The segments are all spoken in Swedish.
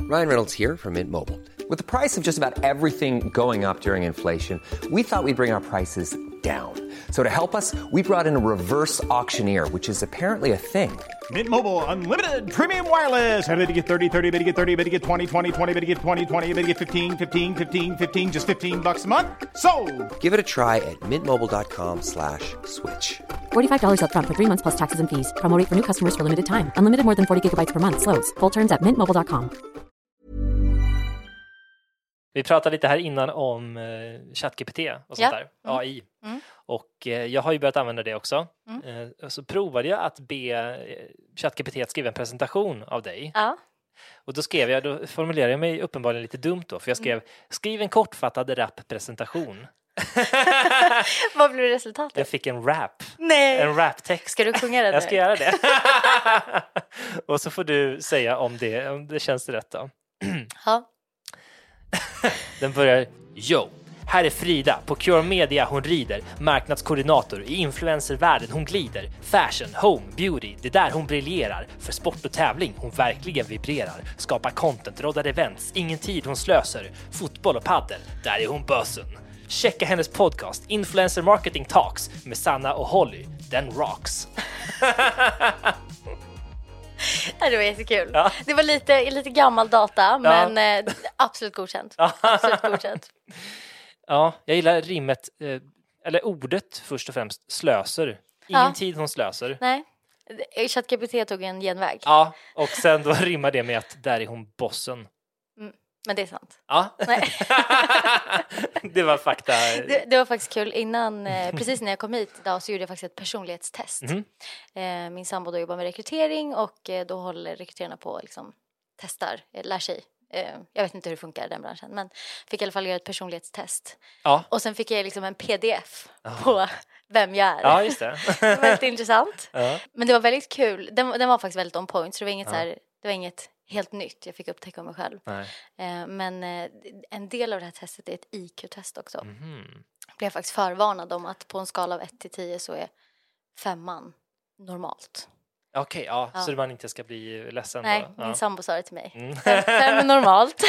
Ryan Reynolds here from Mint Mobile. With the price of just about everything going up during inflation, we thought we'd bring our prices down. So to help us, we brought in a reverse auctioneer, which is apparently a thing. Mint Mobile Unlimited Premium Wireless. How to get 30, 30, bit to get 30, bit to get 20, 20, 20, bit to get 20, 20, bit to get 15, 15, 15, 15, just $15 a month? Sold! Give it a try at mintmobile.com/switch. $45 up front for 3 months plus taxes and fees. Promo rate for new customers for limited time. Unlimited more than 40 gigabytes per month. Slows full terms at mintmobile.com. Vi pratade lite här innan om ChatGPT och sånt där, AI. Och jag har ju börjat använda det också. Så provade jag att be ChatGPT att skriva en presentation av dig. Ja. Och då formulerade jag mig uppenbarligen lite dumt då. För jag skrev, skriv en kortfattad rap-presentation. Vad blev resultatet? Jag fick en rap. Nej. En rap-text. Ska du sjunga det? Jag ska göra det. Och så får du säga om det känns rätt då. Ja. Den börjar, yo, här är Frida, på Cure Media hon rider, marknadskoordinator, i influencervärlden hon glider, fashion, home, beauty, det där hon briljerar, för sport och tävling hon verkligen vibrerar, skapar content, roddar events, ingen tid hon slöser, fotboll och paddel, där är hon bösen. Checka hennes podcast, Influencer Marketing Talks, med Sanna och Holly, den rocks. Det var jättekul. Ja. Det var lite gammal data, men absolut godkänt. Absolut godkänt. Ja, jag gillar rimmet, eller ordet först och främst, slöser. Ingen tid hon slöser. Nej, ChatGPT tog en genväg. Ja, och sen då rimmar det med att där är hon bossen. Men det är sant. Ja, Nej. Det var fakta. Det var faktiskt kul. Precis när jag kom hit idag så gjorde jag faktiskt ett personlighetstest. Min sambo då jobbar med rekrytering och då håller rekryterarna på liksom testar, lär sig. Jag vet inte hur det funkar i den branschen, men fick i alla fall göra ett personlighetstest. Ja. Och sen fick jag liksom en pdf på vem jag är. Ja, just det. Det var väldigt intressant. Ja. Men det var väldigt kul. Den var faktiskt väldigt on point, så det var inget det var inget helt nytt. Jag fick upptäcka mig själv. Men en del av det här testet är ett IQ-test också. Blev jag faktiskt förvarnad om att på en skala av 1 till 10 så är 5 normalt. Okej, ja, så man inte ska bli ledsen. Nej, då. min sambo sa det till mig. 5 är normalt.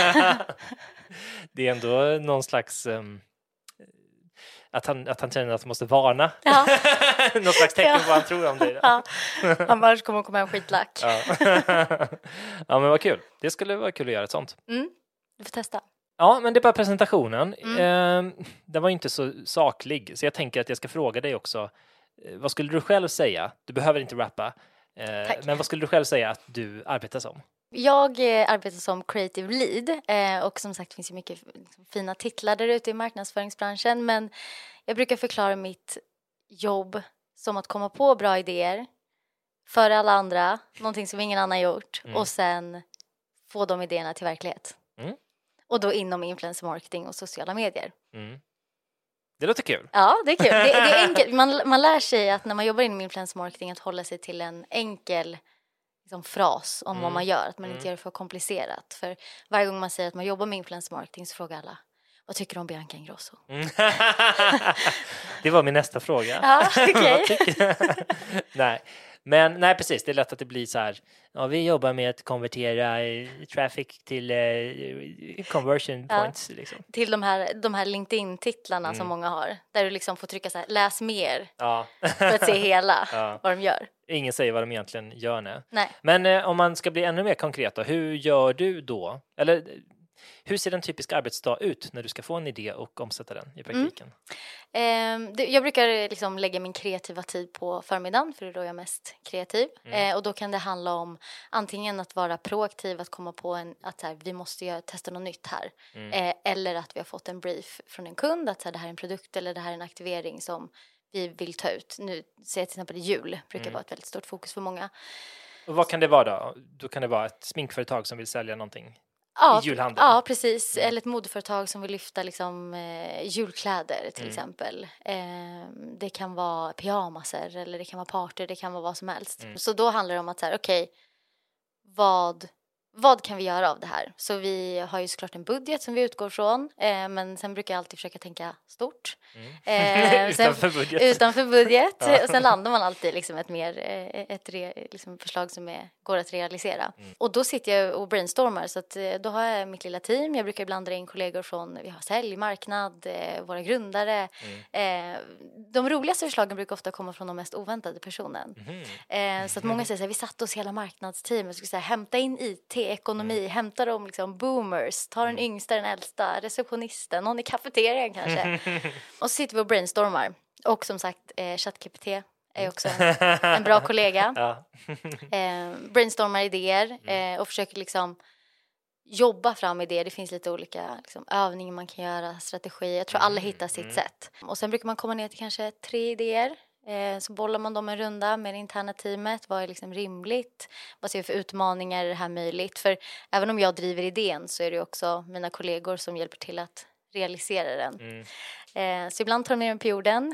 Det är ändå någon slags att han känner att han måste varna. Ja. Någon slags tecken på vad han tror om dig. Ja. Han bara kommer komma en skitlack. Ja. Ja, men vad kul. Det skulle vara kul att göra ett sånt. Du får testa. Ja, men det är bara presentationen. Den var inte så saklig. Så jag tänker att jag ska fråga dig också. Vad skulle du själv säga? Du behöver inte rappa. Men vad skulle du själv säga att du arbetar som? Jag arbetar som creative lead och som sagt finns ju mycket fina titlar där ute i marknadsföringsbranschen, men jag brukar förklara mitt jobb som att komma på bra idéer för alla andra, någonting som ingen annan gjort, och sen få de idéerna till verklighet. Och då inom influencer marketing och sociala medier. Det låter kul. Ja, det är kul. Det är enkelt. Man lär sig att när man jobbar inom influencer marketing att hålla sig till en enkel liksom, fras om vad man gör. Att man inte gör det för komplicerat. För varje gång man säger att man jobbar med influencer marketing så frågar alla, vad tycker du om Bianca Ingrosso? Det var min nästa fråga. Ja, okej. Nej, precis. Det är lätt att det blir så här. Ja, vi jobbar med att konvertera traffic till conversion points. Liksom. Till de här LinkedIn-titlarna som många har. Där du liksom får trycka så här, läs mer. Ja. För att se hela vad de gör. Ingen säger vad de egentligen gör nu. Nej. Men om man ska bli ännu mer konkret då, hur gör du då? Eller hur ser en typisk arbetsdag ut när du ska få en idé och omsätta den i praktiken? Jag brukar liksom lägga min kreativa tid på förmiddagen, för det är då jag är mest kreativ. Och då kan det handla om antingen att vara proaktiv, att komma på att så här, vi måste testa något nytt här. Eller att vi har fått en brief från en kund att så här, det här är en produkt eller det här är en aktivering som vi vill ta ut. Nu ser jag till exempel jul, brukar vara ett väldigt stort fokus för många. Och vad kan det vara då? Då kan det vara ett sminkföretag som vill sälja någonting. Ja, i julhandeln. Ja, precis. Eller ett modeföretag som vill lyfta liksom, julkläder till exempel. Det kan vara pyjamaser eller det kan vara party, det kan vara vad som helst. Så då handlar det om att så här, okej, vad vad kan vi göra av det här? Så vi har ju såklart en budget som vi utgår från, men sen brukar jag alltid försöka tänka stort. Utanför budget. Ja. Och sen landar man alltid liksom liksom förslag som går att realisera. Och då sitter jag och brainstormar, så att då har jag mitt lilla team. Jag brukar ibland dra in kollegor från, vi har sälj, marknad, våra grundare. De roligaste förslagen brukar ofta komma från de mest oväntade personen. Så att många säger så här, vi satt oss hela marknadsteamet, ska säga, hämta in IT, ekonomi, hämta dem liksom boomers, ta den yngsta, den äldsta, receptionisten, någon i kafeterian kanske. Och så sitter vi och brainstormar. Och som sagt, ChatGPT är också en bra kollega. Brainstormar idéer och försöker liksom jobba fram idéer. Det finns lite olika liksom, övningar man kan göra, strategier. Jag tror alla hittar sitt sätt. Och sen brukar man komma ner till kanske 3 idéer. Så bollar man dem en runda med det interna teamet. Vad är liksom rimligt? Vad ser vi för utmaningar? Är det här möjligt? För även om jag driver idén så är det också mina kollegor som hjälper till att realisera den. Så ibland tar de ner den på jorden.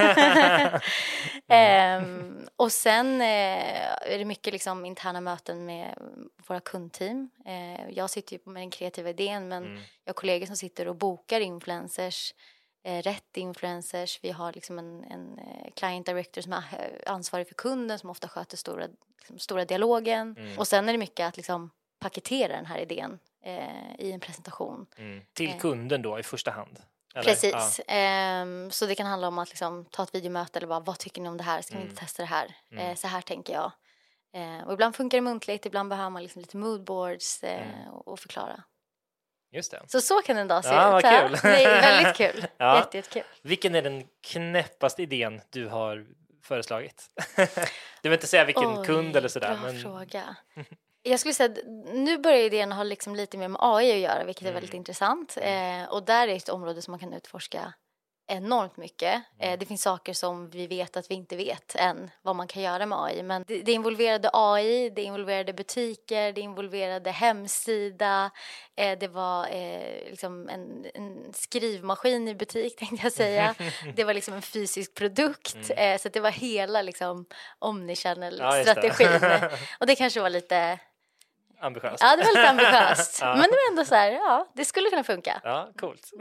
Och sen är det mycket liksom interna möten med våra kundteam. Jag sitter ju med den kreativa idén, men jag har kollegor som sitter och bokar influencers. Rätt influencers. Vi har liksom en client director som är ansvarig för kunden, som ofta sköter stora dialogen. Och sen är det mycket att liksom paketera den här idén i en presentation. Till kunden då i första hand? Eller? Precis. Ja. Så det kan handla om att liksom ta ett videomöte eller bara, vad tycker ni om det här? Ska vi inte testa det här? Så här tänker jag. Och ibland funkar det muntligt, ibland behöver man liksom lite moodboards och förklara. Just det. Så kan en dag se ut. Vad kul. Det är väldigt kul. Jättekul. Vilken är den knäppaste idén du har föreslagit? Du vill inte säga vilken kund eller sådär. Bra fråga. Jag skulle säga att nu börjar idén ha liksom lite mer med AI att göra, vilket är väldigt intressant. Och där är ett område som man kan utforska enormt mycket. Det finns saker som vi vet att vi inte vet än vad man kan göra med AI. Men det involverade AI, det involverade butiker, det involverade hemsida. Det var liksom en skrivmaskin i butik, tänkte jag säga. Det var liksom en fysisk produkt. Så det var hela liksom omnichannel-strategin. Och det kanske var lite... ambitiöst. Ja, det var lite ambitiöst. Men det var ändå så här, det skulle kunna funka. Ja, coolt.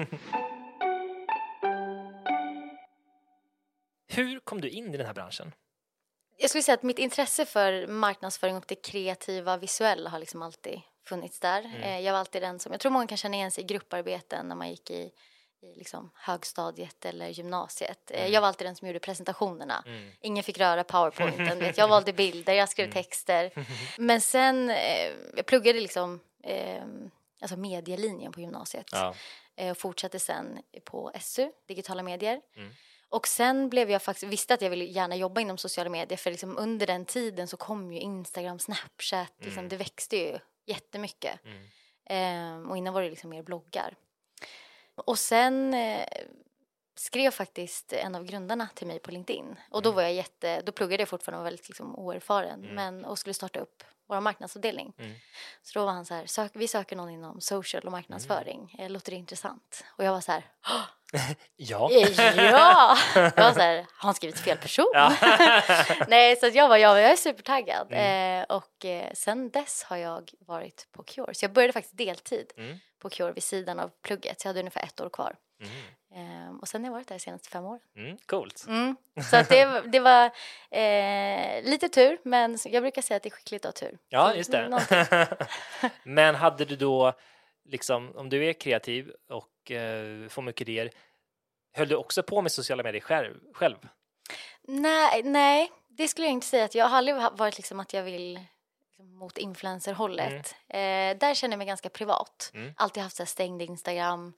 Hur kom du in i den här branschen? Jag skulle säga att mitt intresse för marknadsföring och det kreativa, visuella har liksom alltid funnits där. Jag var alltid den som, jag tror många kan känna igen sig i grupparbeten när man gick i liksom högstadiet eller gymnasiet. Jag var alltid den som gjorde presentationerna. Ingen fick röra PowerPointen. Jag valde bilder, jag skrev texter. Men sen, jag pluggade liksom alltså medielinjen på gymnasiet. Och fortsatte sen på SU, digitala medier. Och sen blev jag faktiskt, visste att jag ville gärna jobba inom sociala medier, för liksom under den tiden så kom ju Instagram, Snapchat, liksom, det växte ju jättemycket. Och innan var det liksom mer bloggar. Och sen skrev faktiskt en av grundarna till mig på LinkedIn. Och då var jag då pluggade jag fortfarande och var väldigt liksom oerfaren, och skulle starta upp vår marknadsavdelning. Så då var han så här, vi söker någon inom social och marknadsföring. Låter det intressant? Och jag var så här, ja. Jag var så här, har han skrivit fel person? Nej, så att jag är supertaggad. Och sen dess har jag varit på Cure. Så jag började faktiskt deltid på Cure vid sidan av plugget. Så jag hade ungefär 1 år kvar. Och sen har jag varit där de senaste 5 åren. Coolt. Så att det var lite tur, men jag brukar säga att det är skickligt att ha tur. Ja, just det. Men hade du då, liksom, om du är kreativ och får mycket idéer, höll du också på med sociala medier själv? Nej, det skulle jag inte säga. Att jag har aldrig varit liksom att jag vill liksom, mot influencerhållet. Där känner jag mig ganska privat. Alltid haft så här stängd Instagram.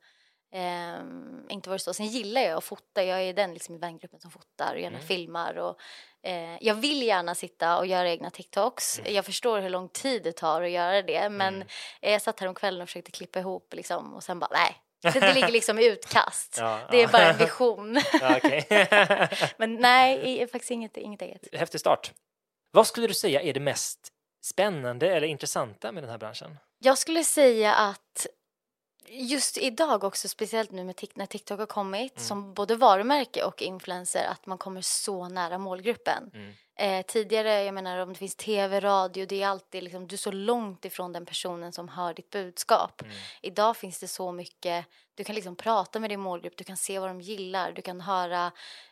Inte varit så. Sen gillar jag att fota. Jag är den liksom i vängruppen som fotar och gärna filmar. Och, jag vill gärna sitta och göra egna TikToks. Jag förstår hur lång tid det tar att göra det. Men jag satt här om kvällen och försökte klippa ihop. Liksom, och sen bara, nej. Det ligger liksom i utkast. Det är bara en vision. Men nej, faktiskt inget eget. Häftig start. Vad skulle du säga är det mest spännande eller intressanta med den här branschen? Jag skulle säga att just idag också, speciellt nu när TikTok har kommit, som både varumärke och influencer, att man kommer så nära målgruppen. Tidigare, jag menar om det finns tv, radio, det är alltid liksom, du är så långt ifrån den personen som hör ditt budskap. Idag finns det så mycket, du kan liksom prata med din målgrupp, du kan se vad de gillar, du kan höra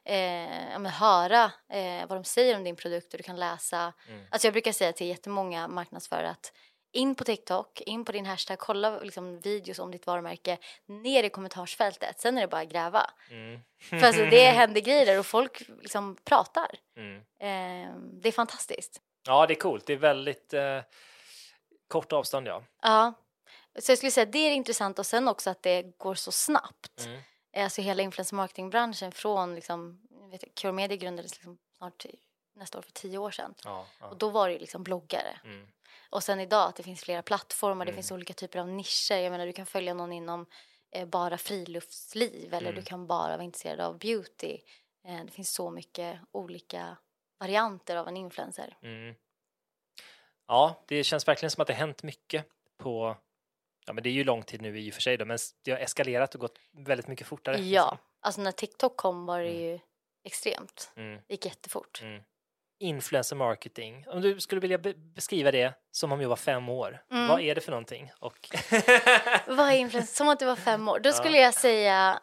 vad de säger om din produkt och du kan läsa. Alltså jag brukar säga till jättemånga marknadsförare att in på TikTok, in på din hashtag, kolla liksom videos om ditt varumärke, ner i kommentarsfältet, sen är det bara att gräva. För alltså det händer grejer där och folk liksom pratar. Det är fantastiskt. Ja, det är coolt. Det är väldigt kort avstånd, ja. Ja, så jag skulle säga att det är intressant och sen också att det går så snabbt. Alltså hela influencer marketingbranschen från liksom, Cure Media grundades liksom snart nästa år för 10 år sedan. Ja. Och då var det liksom bloggare. Och sen idag att det finns flera plattformar, det finns olika typer av nischer. Jag menar, du kan följa någon inom bara friluftsliv eller du kan bara vara intresserad av beauty. Det finns så mycket olika varianter av en influencer. Ja, det känns verkligen som att det har hänt mycket på... Ja, men det är ju lång tid nu i och för sig då, men det har eskalerat och gått väldigt mycket fortare. Ja, alltså när TikTok kom var det ju extremt. Det gick jättefort. Influencer marketing. Om du skulle vilja beskriva det som om jag var 5 år. Vad är det för någonting? Och vad är influencer? Som att du var 5 år. Då skulle jag säga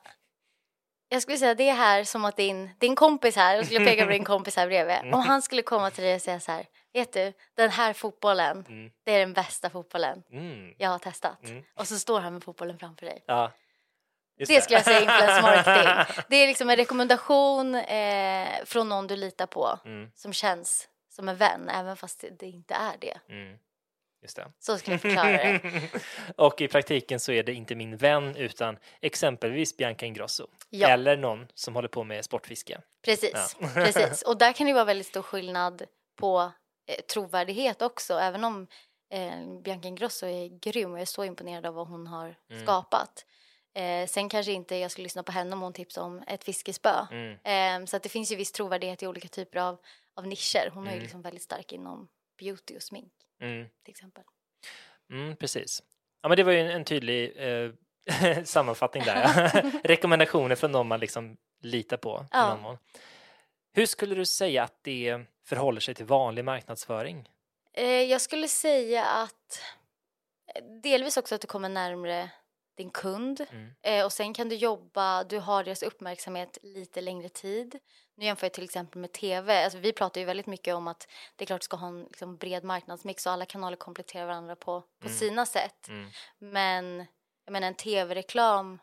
det här som att din kompis här, jag skulle peka på din kompis här bredvid. Om han skulle komma till dig och säga så här, vet du, den här fotbollen, det är den bästa fotbollen jag har testat. Och så står han med fotbollen framför dig. Ja. Det skulle jag säga influencer marketing. Det är liksom en rekommendation från någon du litar på som känns som en vän, även fast det inte är det. Just det. Så skulle jag förklara det. Och i praktiken så är det inte min vän utan exempelvis Bianca Ingrosso. Ja. Eller någon som håller på med sportfiske. Precis, precis. Och där kan det vara väldigt stor skillnad på trovärdighet också. Även om Bianca Ingrosso är grym och jag är så imponerad av vad hon har skapat. Sen kanske inte jag skulle lyssna på henne om hon tipsar om ett fiskespö. Så att det finns ju viss trovärdighet i olika typer av nischer. Hon är ju liksom väldigt stark inom beauty och smink till exempel. Precis. Ja, men det var ju en tydlig sammanfattning där. Rekommendationer från någon man liksom litar på. Ja. Hur skulle du säga att det förhåller sig till vanlig marknadsföring? Jag skulle säga att delvis också att du kommer närmare din kund. Och sen kan du har deras uppmärksamhet lite längre tid. Nu jämför jag till exempel med tv. Alltså, vi pratar ju väldigt mycket om att det är klart du ska ha en liksom, bred marknadsmix och alla kanaler kompletterar varandra på sina sätt. Men jag menar en tv-reklam,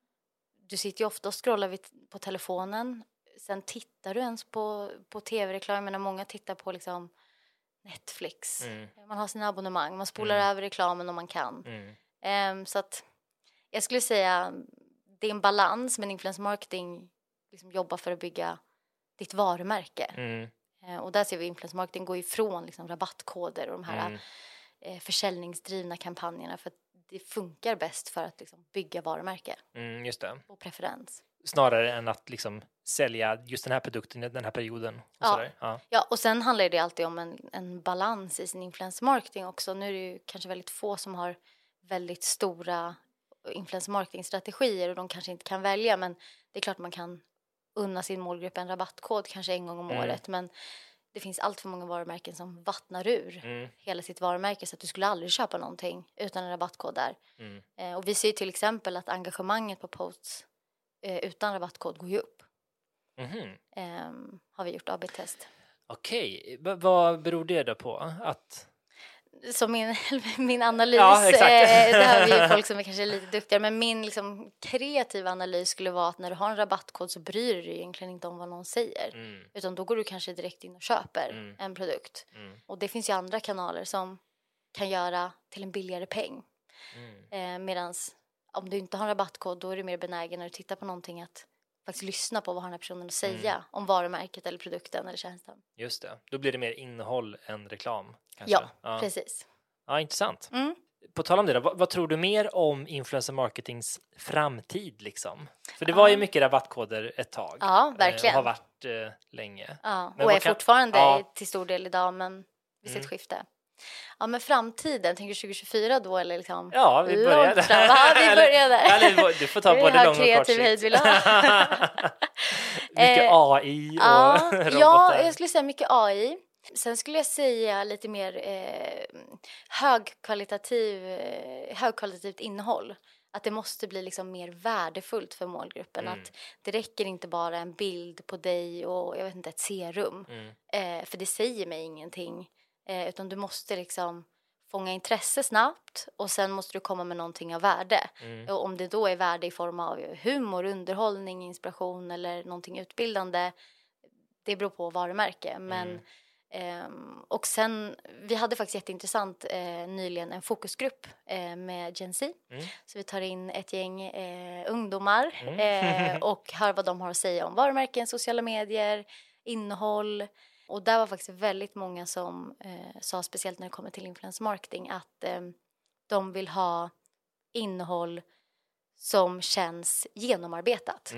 du sitter ju ofta och scrollar på telefonen. Sen tittar du ens på tv-reklam. Jag menar många tittar på liksom Netflix. Man har sina abonnemang. Man spolar över reklamen om man kan. Så att jag skulle säga det är en balans, men influencer marketing liksom jobbar för att bygga ditt varumärke. Och där ser vi influencer marketing gå ifrån liksom rabattkoder och de här försäljningsdrivna kampanjerna för att det funkar bäst för att liksom bygga varumärke. Just det. Och preferens. Snarare än att liksom sälja just den här produkten i den här perioden. Och sådär. Ja, och sen handlar det alltid om en balans i sin influencer marketing också. Nu är det ju kanske väldigt få som har väldigt stora influencer marketing-strategier och de kanske inte kan välja, men det är klart man kan unna sin målgrupp en rabattkod kanske en gång om året, men det finns allt för många varumärken som vattnar ur hela sitt varumärke så att du skulle aldrig köpa någonting utan en rabattkod där. Och vi ser ju till exempel att engagemanget på posts utan rabattkod går ju upp. Har vi gjort AB-test. Okej, vad beror det då på? Att... Som min analys, ja, det har vi ju folk som är kanske lite duktigare, men min liksom kreativa analys skulle vara att när du har en rabattkod så bryr du dig egentligen inte om vad någon säger, utan då går du kanske direkt in och köper en produkt. Och det finns ju andra kanaler som kan göra till en billigare peng. Medans om du inte har en rabattkod, då är du mer benägen när du tittar på någonting att faktiskt lyssna på vad har den här personen att säga om varumärket eller produkten eller tjänsten. Just det, då blir det mer innehåll än reklam kanske. Ja, precis. Ja, intressant. På tal om det då, vad tror du mer om influencer marketings framtid liksom? För det var ju mycket rabattkoder ett tag. Ja, verkligen. Och har varit länge. Ja, och är fortfarande till stor del idag, men vi ser ett skifte. Ja, men framtiden, tänker du 2024 då eller liksom? Ja, vi börjar där. Ja, vi börjar där. Du får ta både lång och kort sikt. Kreativ höjd vill ha. Mycket AI och robotar. Ja, jag skulle säga mycket AI. Sen skulle jag säga lite mer högkvalitativt innehåll. Att det måste bli liksom mer värdefullt för målgruppen. Att det räcker inte bara en bild på dig och jag vet inte, ett serum. För det säger mig ingenting. Utan du måste liksom fånga intresse snabbt och sen måste du komma med någonting av värde. Och om det då är värde i form av humor, underhållning, inspiration eller någonting utbildande, det beror på varumärke. Men och sen, vi hade faktiskt jätteintressant nyligen en fokusgrupp med Gen Z. Så vi tar in ett gäng ungdomar och hör vad de har att säga om varumärken, sociala medier, innehåll. Och där var faktiskt väldigt många som sa, speciellt när det kommer till influencer marketing, att de vill ha innehåll som känns genomarbetat.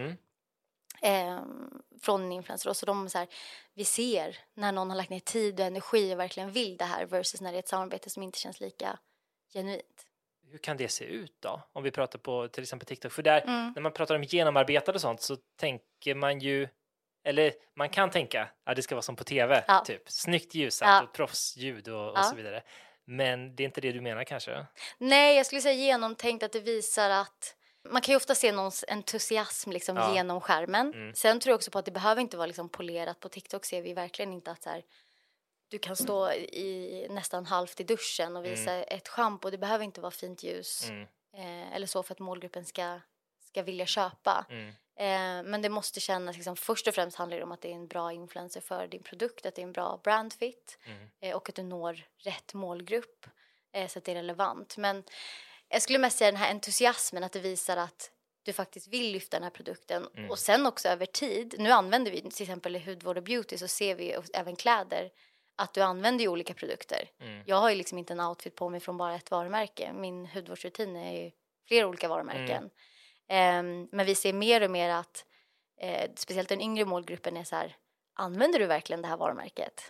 Från en influencer. Så de så här, vi ser när någon har lagt ner tid och energi och verkligen vill det här versus när det är ett samarbete som inte känns lika genuint. Hur kan det se ut då? Om vi pratar på till exempel TikTok. För där, när man pratar om genomarbetade och sånt, så tänker man ju, eller man kan tänka att det ska vara som på tv, typ snyggt ljusat och proffsljud och så vidare. Men det är inte det du menar kanske? Nej, jag skulle säga genomtänkt, att det visar att man kan ju ofta se någons entusiasm liksom genom skärmen. Sen tror jag också på att det behöver inte vara liksom polerat. På TikTok ser vi verkligen inte att så här, du kan stå i nästan halvt i duschen och visa ett schampo. Det behöver inte vara fint ljus eller så för att målgruppen ska vilja köpa. Men det måste kännas liksom, först och främst handlar det om att det är en bra influencer för din produkt, att det är en bra brandfit och att du når rätt målgrupp så att det är relevant. Men jag skulle mest säga den här entusiasmen, att det visar att du faktiskt vill lyfta den här produkten. Och sen också över tid, nu använder vi till exempel i hudvård och beauty, så ser vi även kläder att du använder ju olika produkter. Jag har ju liksom inte en outfit på mig från bara ett varumärke. Min hudvårdsrutin är ju flera olika varumärken. Men vi ser mer och mer att speciellt den yngre målgruppen är så här, använder du verkligen det här varumärket?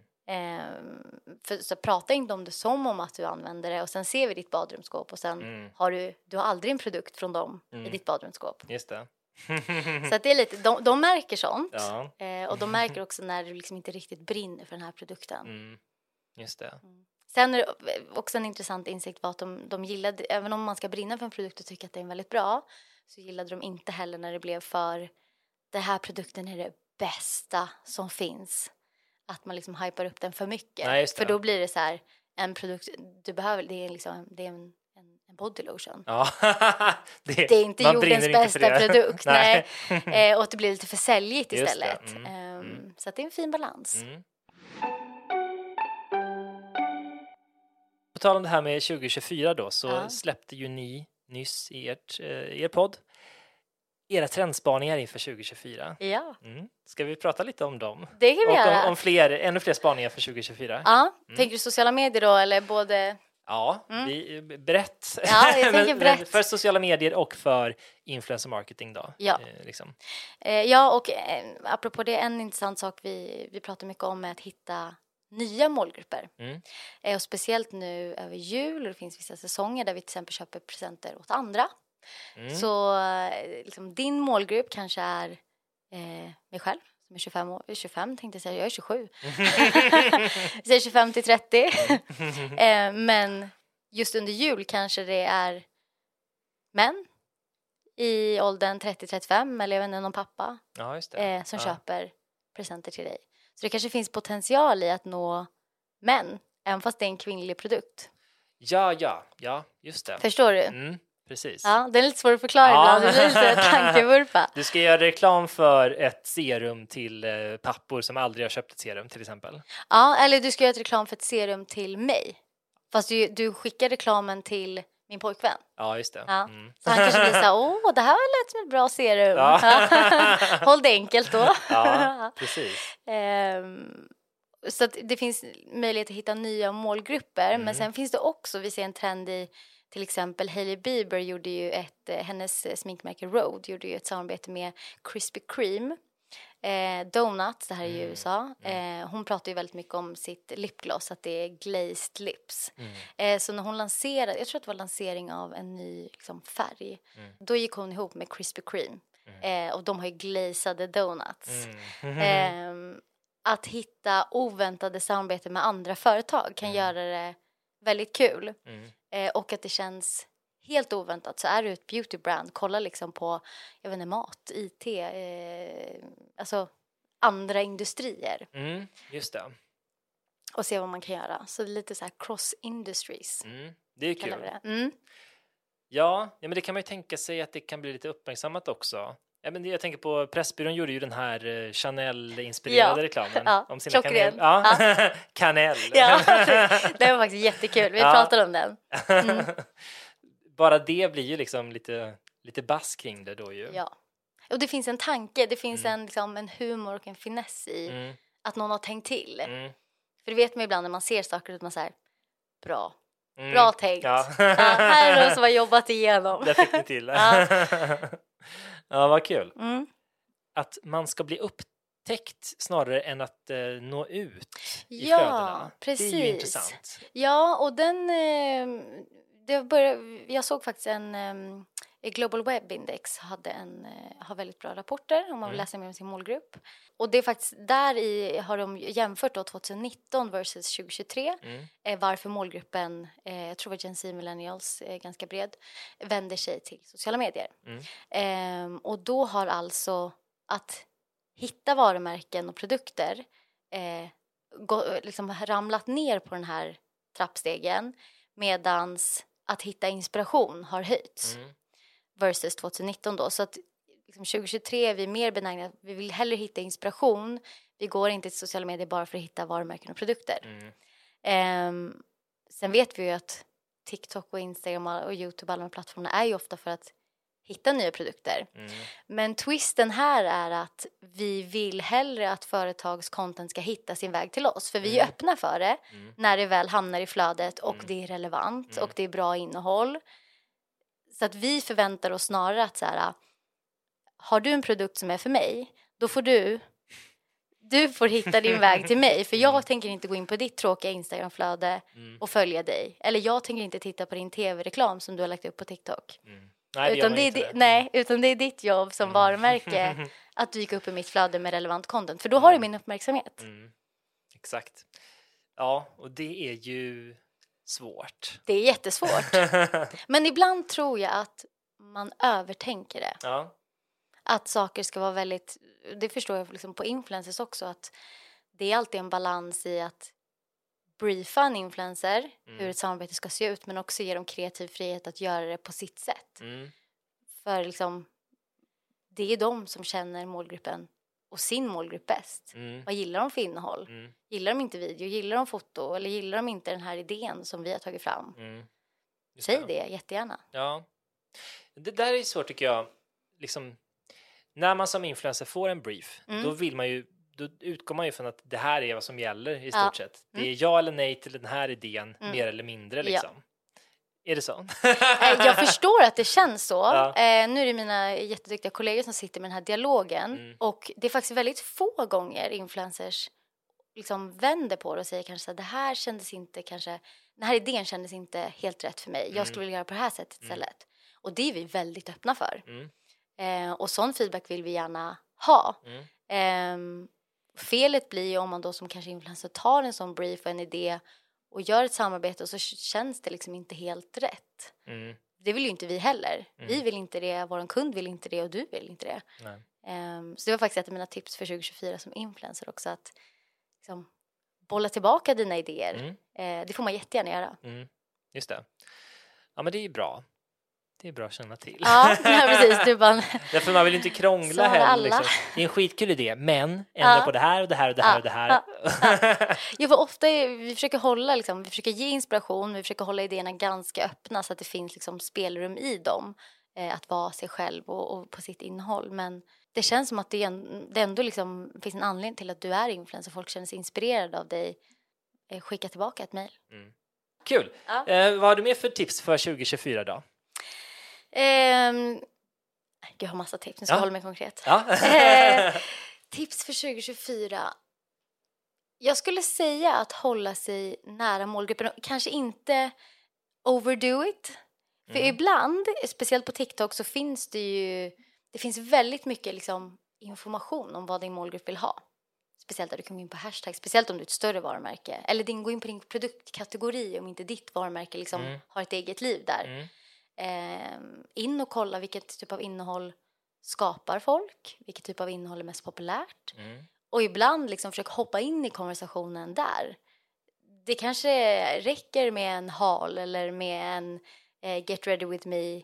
För så prata inte om det som om att du använder det, och sen ser vi ditt badrumsskåp och sen har du har aldrig en produkt från dem i ditt badrumsskåp. Just det. Så att det är lite, de märker sånt. Och de märker också när du liksom inte riktigt brinner för den här produkten. Just det. Sen är det också en intressant insikt var att de gillade, även om man ska brinna för en produkt och tycka att det är väldigt bra, så gillade de inte heller när det blev för den här produkten är det bästa som finns. Att man liksom hypar upp den för mycket. Nej, för då blir det så här, en produkt du behöver, det är liksom, det är en body lotion. Ja. det är inte jordens bästa produkt. Nej. Och att det blir lite för säljigt istället. Så att det är en fin balans. På tal om det här med 2024 då, så släppte ju ni nyss i er podd era trendspaningar inför 2024. Ja. Ska vi prata lite om dem? Det kan vi göra. Om ännu fler spaningar för 2024. Ja, tänker du sociala medier då, eller både? Ja, brett. Ja, jag tänker brett. Men för sociala medier och för influencer marketing då. Ja, liksom. Ja, och apropå det, en intressant sak vi pratar mycket om är att hitta nya målgrupper. Och speciellt nu över jul, och det finns vissa säsonger där vi till exempel köper presenter åt andra. Så liksom, din målgrupp kanske är mig själv som är 25 tänkte jag säga, jag är 27. Så 25 till 30. Men just under jul kanske det är män i åldern 30-35, eller jag vet inte, någon pappa som köper presenter till dig. Så det kanske finns potential i att nå män, även fast det är en kvinnlig produkt. Ja, just det. Förstår du? Precis. Ja, det är lite svårt att förklara ibland. Det blir lite tankevurpa. Du ska göra reklam för ett serum till pappor som aldrig har köpt ett serum till exempel. Ja, eller du ska göra ett reklam för ett serum till mig. Fast du skickar reklamen till min pojkvän. Ja, just det. Ja. Så han kanske blir såhär, det här lät som ett bra serum. Håll det enkelt då. Ja, precis. Så att det finns möjlighet att hitta nya målgrupper. Men sen finns det också, vi ser en trend i till exempel Hailey Bieber gjorde ju hennes sminkmärke Rhode gjorde ju ett samarbete med Krispy Kreme. Donuts, det här är i USA. Hon pratar ju väldigt mycket om sitt lipgloss, att det är glazed lips. Så när hon lanserade, jag tror att det var lansering av en ny liksom, färg, då gick hon ihop med Krispy Kreme. Och de har ju glazade donuts. Att hitta oväntade samarbeten med andra företag kan göra det väldigt kul. Och att det känns helt oväntat. Så är du ett beautybrand, kolla liksom på, jag vet inte, mat, IT, alltså andra industrier. Just det. Och se vad man kan göra. Så det är lite så här cross industries. Det är kul. Ja, men det kan man ju tänka sig att det kan bli lite uppmärksammat också. Ja, men jag tänker på Pressbyrån gjorde ju den här Chanel-inspirerade reklamen om sina kanel. Kanel. Ja, det var faktiskt jättekul. Vi pratade om den. Bara det blir ju liksom lite bass kring det då ju. Ja. Och det finns en tanke, det finns en humor och en finess i att någon har tänkt till. För det vet man ibland när man ser saker att man säger bra tänkt. Här är de som har jobbat igenom. Det fick ni till. Ja, vad kul. Att man ska bli upptäckt snarare än att nå ut i flödena. Precis. Det är ju intressant. Ja, och jag såg faktiskt en Global Web Index har väldigt bra rapporter om man vill läsa mer om sin målgrupp. Och det är faktiskt har de jämfört då 2019 versus 2023 varför målgruppen, jag tror att Gen Z Millennials är ganska bred, vänder sig till sociala medier. Och då har alltså att hitta varumärken och produkter liksom ramlat ner på den här trappstegen, medans att hitta inspiration har höjts versus 2019 då. Så att liksom 2023 är vi mer benägna, vi vill hellre hitta inspiration. Vi går inte till sociala medier bara för att hitta varumärken och produkter. Sen vet vi ju att TikTok och Instagram och YouTube, alla de plattformarna, är ju ofta för att hitta nya produkter. Men twisten här är att vi vill hellre att företags content ska hitta sin väg till oss. För vi är öppna för det när det väl hamnar i flödet och det är relevant och det är bra innehåll. Så att vi förväntar oss snarare att så här, har du en produkt som är för mig, då får du får hitta din väg till mig. För jag tänker inte gå in på ditt tråkiga Instagramflöde och följa dig. Eller jag tänker inte titta på din tv-reklam som du har lagt upp på TikTok. Nej, utan det är ditt jobb som varumärke att dyka upp i mitt flöde med relevant content. För då har du min uppmärksamhet. Exakt. Ja, och det är ju svårt. Det är jättesvårt. Men ibland tror jag att man övertänker det. Ja. Att saker ska vara väldigt, det förstår jag liksom på influencers också, att det är alltid en balans i att briefa en influencer hur ett samarbete ska se ut, men också ge dem kreativ frihet att göra det på sitt sätt. För liksom, det är de som känner målgruppen och sin målgrupp bäst. Vad gillar de för innehåll? Gillar de inte video? Gillar de foto? Eller gillar de inte den här idén som vi har tagit fram? Säg det jättegärna. Ja, det där är svårt tycker jag. Liksom, när man som influencer får en brief, då utgår man ju från att det här är vad som gäller i stort sett. Det är ja eller nej till den här idén, mer eller mindre liksom. Ja. Är det så? Jag förstår att det känns så. Nu är det mina jätteduktiga kollegor som sitter med den här dialogen. Och det är faktiskt väldigt få gånger influencers liksom vänder på det och säger kanske att det här kändes inte kanske, den här idén kändes inte helt rätt för mig. Jag skulle vilja göra på det här sättet istället. Och det är vi väldigt öppna för. Och sån feedback vill vi gärna ha. Felet blir ju om man då som kanske influencer tar en sån brief och en idé och gör ett samarbete och så känns det liksom inte helt rätt. Det vill ju inte vi heller. Vi vill inte det, vår kund vill inte det och du vill inte det. Så det var faktiskt ett av mina tips för 2024 som influencer också, att liksom bolla tillbaka dina idéer. Det får man jättegärna göra. Just det. Ja, men det är ju bra. Det är bra att känna till. Ja, precis. Du bara... Därför man vill inte krångla heller. Liksom. Det är en skitkul idé, men ändra på det här och det här och det här och det här. Ja, för ofta vi försöker hålla, liksom, vi försöker ge inspiration, vi försöker hålla idéerna ganska öppna så att det finns liksom spelrum i dem. Att vara sig själv och på sitt innehåll. Men det känns som att det ändå liksom finns en anledning till att du är influencer. Folk känner sig inspirerade av dig. Skicka tillbaka ett mejl. Kul. Vad har du med för tips för 2024 då? Jag har massa tips, nu ska jag hålla mig konkret. Tips för 2024. Jag skulle säga att hålla sig nära målgruppen. Kanske inte overdo it. För ibland, speciellt på TikTok, så finns det ju det finns väldigt mycket liksom information om vad din målgrupp vill ha. Speciellt där du kan gå in på hashtag, speciellt om du är ett större varumärke. Eller gå in på din produktkategori om inte ditt varumärke liksom har ett eget liv där. In och kolla vilket typ av innehåll skapar folk. Vilket typ av innehåll är mest populärt. Och ibland liksom försök hoppa in i konversationen där. Det kanske räcker med en haul eller med en get ready with me.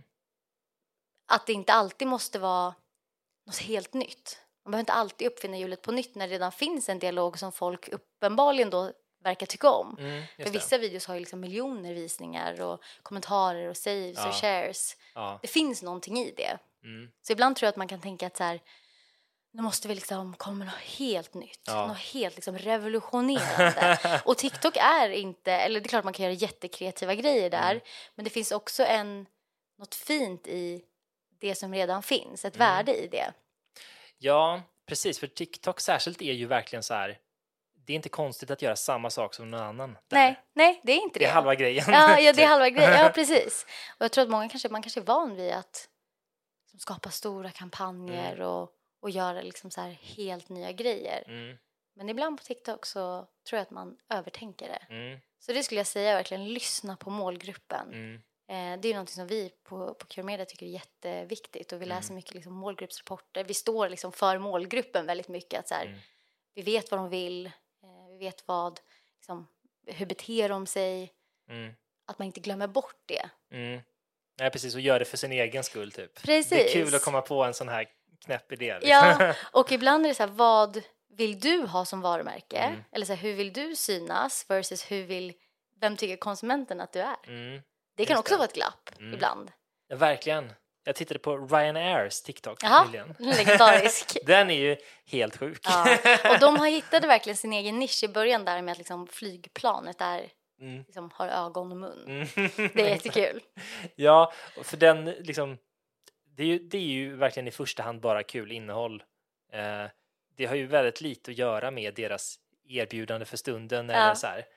Att det inte alltid måste vara något helt nytt. Man behöver inte alltid uppfinna hjulet på nytt när det redan finns en dialog som folk uppenbarligen då verkar tycka om. För vissa videos har ju liksom miljoner visningar och kommentarer och saves och shares. Det finns någonting i det. Så ibland tror jag att man kan tänka att så här, nu måste vi liksom komma något helt nytt. Något helt liksom revolutionerande. Och TikTok är inte, eller det är klart man kan göra jättekreativa grejer där. Men det finns också något fint i det som redan finns. Ett värde i det. Ja, precis. För TikTok särskilt är ju verkligen så här. Det är inte konstigt att göra samma sak som någon annan. Nej, det är inte det. Det är halva grejen. Ja, det är halva grejen. Ja, precis. Och jag tror att man kanske är van vid att skapa stora kampanjer och göra liksom så här helt nya grejer. Men ibland på TikTok så tror jag att man övertänker det. Så det skulle jag säga, verkligen lyssna på målgruppen. Det är ju någonting som vi på Cure Media tycker är jätteviktigt. Och vi läser mycket liksom målgruppsrapporter. Vi står liksom för målgruppen väldigt mycket. Att så här, vi vet vad de vill. Vi vet liksom, hur beter de sig. Att man inte glömmer bort det. Nej, precis. Och gör det för sin egen skull typ. Precis. Det är kul att komma på en sån här knäpp idé. Liksom. Ja, och ibland är det så här, vad vill du ha som varumärke? Eller så här, hur vill du synas versus vem tycker konsumenten att du är? Det kan också vara ett glapp ibland. Ja, verkligen. Jag tittade på Ryanair's TikTok nyligen. Legendarisk. Den är ju helt sjuk. Ja. Och de har hittat verkligen sin egen nisch i början där med att liksom flygplanet liksom har ögon och mun. Det är jättekul. Ja, för den liksom, det är ju verkligen i första hand bara kul innehåll. Det har ju väldigt lite att göra med deras erbjudande för stunden eller så här.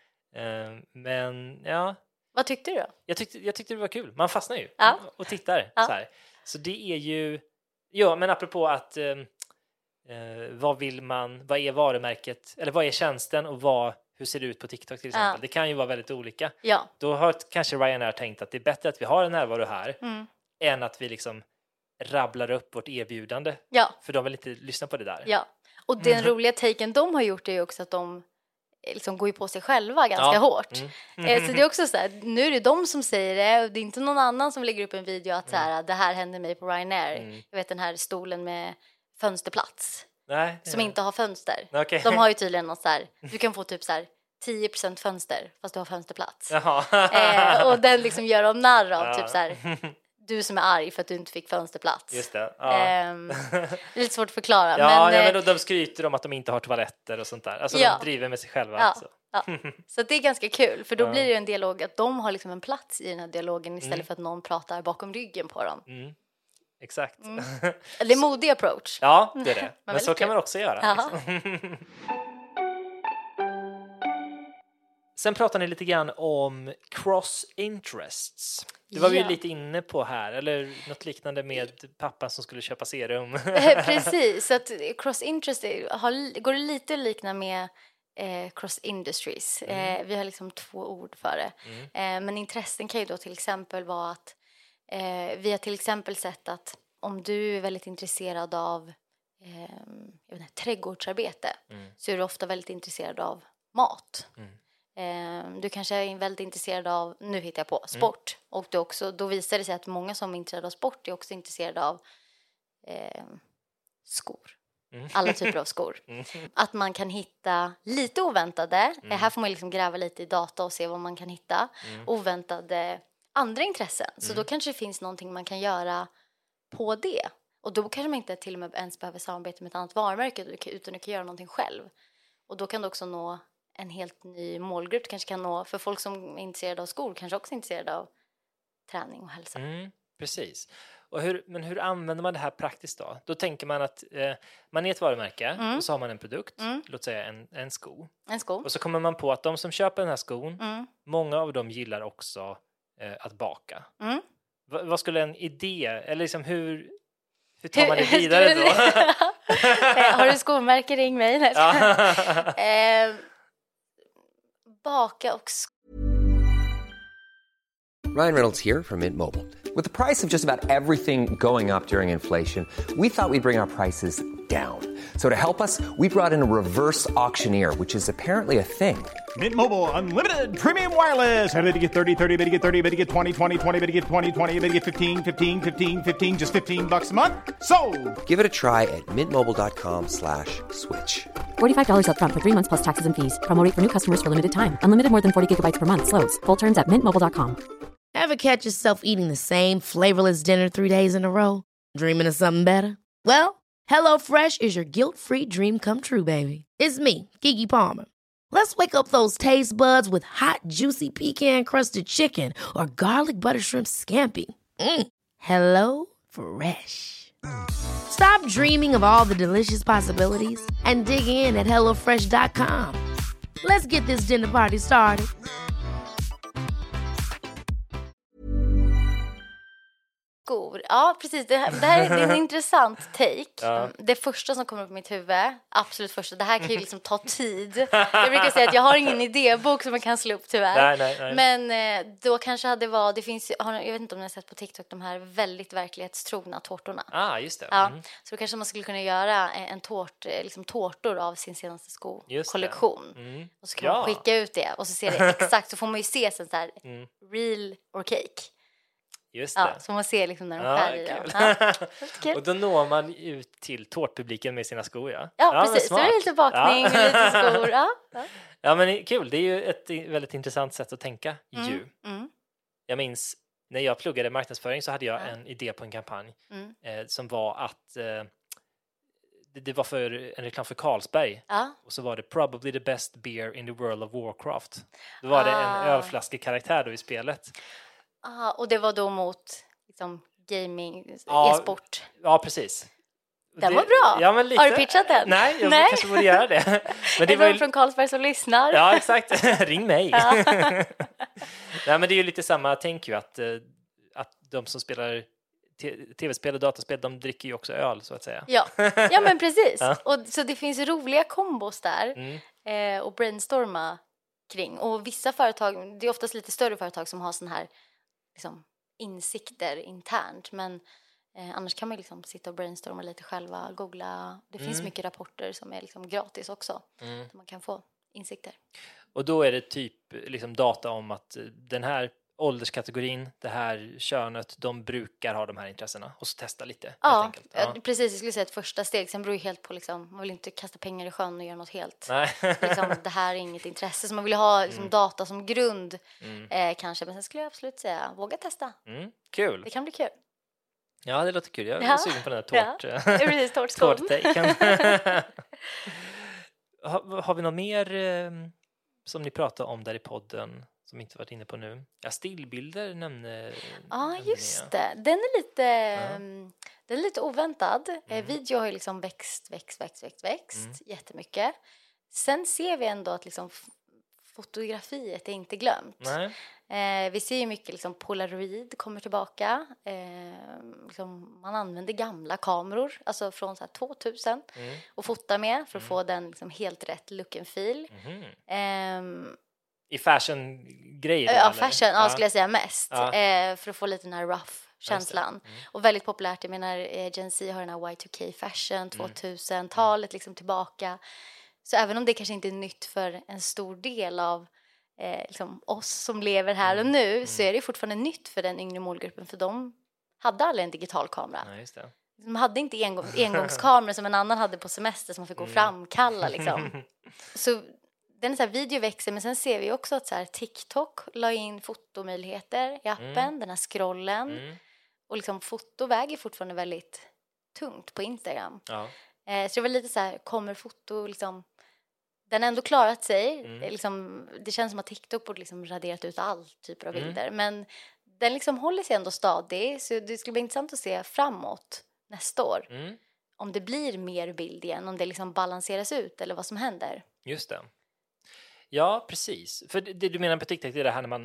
Men ja. Vad tyckte du då? Jag tyckte det var kul. Man fastnar ju och tittar så här. Så det är ju, ja, men apropå att vad vill man, vad är varumärket eller vad är tjänsten och hur ser det ut på TikTok till exempel? Det kan ju vara väldigt olika. Ja. Då har kanske Ryanair tänkt att det är bättre att vi har en närvaro här än att vi liksom rabblar upp vårt erbjudande. Ja. För de vill inte lyssna på det där. Ja. Och den roliga taken de har gjort är ju också att de liksom går ju på sig själva ganska hårt. Så det är också så här, nu är det de som säger det och det är inte någon annan som lägger upp en video att så här, det här hände mig på Ryanair. Jag vet den här stolen med fönsterplats. Nej, som inte har fönster. Okay. De har ju tydligen något så här, du kan få typ så här 10% fönster fast du har fönsterplats. Och den liksom gör de narr av typ så här, du som är arg för att du inte fick fönsterplats. Just det. Lite svårt att förklara. Men de skryter om att de inte har toaletter och sånt där. Alltså de driver med sig själva. Så det är ganska kul. För då blir det en dialog att de har liksom en plats i den här dialogen istället för att någon pratar bakom ryggen på dem. Exakt. Det är modig approach. Ja, det är det. Men så kan man också göra. Liksom. Sen pratar ni lite grann om cross interests. Det var vi ju lite inne på här. Eller något liknande med pappan som skulle köpa serum. Precis, så att cross interest går det lite att likna med cross industries. Vi har liksom 2 ord för det. Men intressen kan ju då till exempel vara att vi har till exempel sett att om du är väldigt intresserad av trädgårdsarbete så är du ofta väldigt intresserad av mat. Du kanske är väldigt intresserad av, nu hittar jag på, sport. Och då visar det sig att många som är intresserade av sport är också intresserade av skor. Alla typer av skor. Att man kan hitta lite oväntade. Här får man liksom gräva lite i data och se vad man kan hitta. Oväntade andra intressen. Så då kanske det finns någonting man kan göra på det. Och då kanske man inte till och med ens behöver samarbeta med ett annat varumärke utan du kan göra någonting själv. Och då kan du också nå en helt ny målgrupp. Du kanske kan nå, för folk som är intresserade av skor kanske också är intresserade av träning och hälsa. Precis. Och hur använder man det här praktiskt då? Då tänker man att man är ett varumärke och så har man en produkt, låt säga en sko. En sko. Och så kommer man på att de som köper den här skon, många av dem gillar också att baka. Vad skulle en idé, eller liksom hur Hur tar man det vidare då? Har du skomärke, ring mig. Baka och Ryan Reynolds here from Mint Mobile. With the price of just about everything going up during inflation, we thought we'd bring our prices down. So to help us, we brought in a reverse auctioneer, which is apparently a thing. Mint Mobile Unlimited Premium Wireless. How to get 30, 30, bit to get 30, bit to get 20, 20, 20, bit to get 20, 20, bit to get 15, 15, 15, 15, just $15 a month? Sold! Give it a try at mintmobile.com/switch. $45 up front for 3 months plus taxes and fees. Promo rate for new customers for limited time. Unlimited more than 40 gigabytes per month. Slows full terms at mintmobile.com. Ever catch yourself eating the same flavorless dinner 3 days in a row? Dreaming of something better? Well, HelloFresh is your guilt-free dream come true, baby. It's me, Keke Palmer. Let's wake up those taste buds with hot, juicy pecan-crusted chicken or garlic butter shrimp scampi. Hello Fresh. Stop dreaming of all the delicious possibilities and dig in at HelloFresh.com. Let's get this dinner party started. skor. Ja, precis. Det här är en intressant take. Ja. Det första som kommer upp i mitt huvud, absolut första, det här kan ju liksom ta tid. Jag brukar säga att jag har ingen idébok som man kan slå upp tyvärr. Nej. Men då kanske hade varit, det finns, jag vet inte om ni har sett på TikTok, de här väldigt verklighetstrogna tårtorna. Just det. Ja, så då kanske man skulle kunna göra en tårtor av sin senaste skokollektion. Och så kan man skicka ut det och så ser det exakt, så får man ju se sen så här real or cake. Just det. Ja, så man ser liksom när de skär i dem. Och då når man ut till tårtpubliken med sina skor, Ja, precis. Så är det lite bakning och lite skor. Ja, men kul. Det är ju ett väldigt intressant sätt att tänka Jag minns när jag pluggade marknadsföring så hade jag en idé på en kampanj som var att det var för en reklam för Carlsberg. Och så var det probably the best beer in the world of Warcraft. Då var det en ölflaskekaraktär då i spelet. Och det var då mot liksom, gaming, e-sport. Ja, precis. Den var bra. Ja, men lite. Har du pitchat den? Nej, jag kanske borde göra det. Men det var från Carlsberg som lyssnar. Ja, exakt. Ring mig. Nej, men det är ju lite samma tänk ju att de som spelar tv-spel och dataspel, de dricker ju också öl så att säga. Ja men precis. Och så det finns roliga kombos där och brainstorma kring. Och vissa företag, det är oftast lite större företag som har sån här liksom, insikter internt, men annars kan man liksom sitta och brainstorma lite själva, googla. Det finns mycket rapporter som är liksom gratis också, där man kan få insikter. Och då är det typ liksom data om att den här ålderskategorin, det här könet, de brukar ha de här intressena och så testa lite. Ja, precis. Jag skulle säga ett första steg. Sen beror ju helt på, liksom, man vill inte kasta pengar i sjön och göra något helt. Liksom, det här är inget intresse. Så man vill ha liksom, data som grund kanske. Men sen skulle jag absolut säga, våga testa. Kul. Det kan bli kul. Ja, det låter kul. Jag är sugen på den här tårttaken. Har vi något mer som ni pratar om där i podden som inte varit inne på nu? Ja, stillbilder nämnde just det. Den är lite oväntad. Video har ju liksom växt jättemycket. Sen ser vi ändå att liksom fotografiet är inte glömt. Vi ser ju mycket liksom polaroid kommer tillbaka. Liksom man använder gamla kameror, alltså från så här 2000 och fotar med för att få den liksom helt rätt look and feel. I fashion-grejer? Ja, fashion skulle jag säga mest. För att få lite den här rough-känslan. Och väldigt populärt, jag menar Gen Z har den här Y2K fashion, 2000-talet liksom tillbaka. Så även om det kanske inte är nytt för en stor del av liksom oss som lever här och nu, så är det fortfarande nytt för den yngre målgruppen, för de hade aldrig en digital kamera. Nej, just det. De hade inte engångskameror som en annan hade på semester som man fick gå och framkalla liksom. Så den är så här, video växer, men sen ser vi också att så här, TikTok la in fotomöjligheter i appen, den här scrollen. Och liksom foto väger fortfarande väldigt tungt på Instagram. Så det var lite så här, kommer foto liksom, den har ändå klarat sig. Liksom, det känns som att TikTok borde liksom raderat ut all typer av bilder. Men den liksom håller sig ändå stadig. Så det skulle bli intressant att se framåt nästa år. Om det blir mer bild igen, om det liksom balanseras ut eller vad som händer. Just det. Ja, precis. För det du menar på TikTok, det är det här när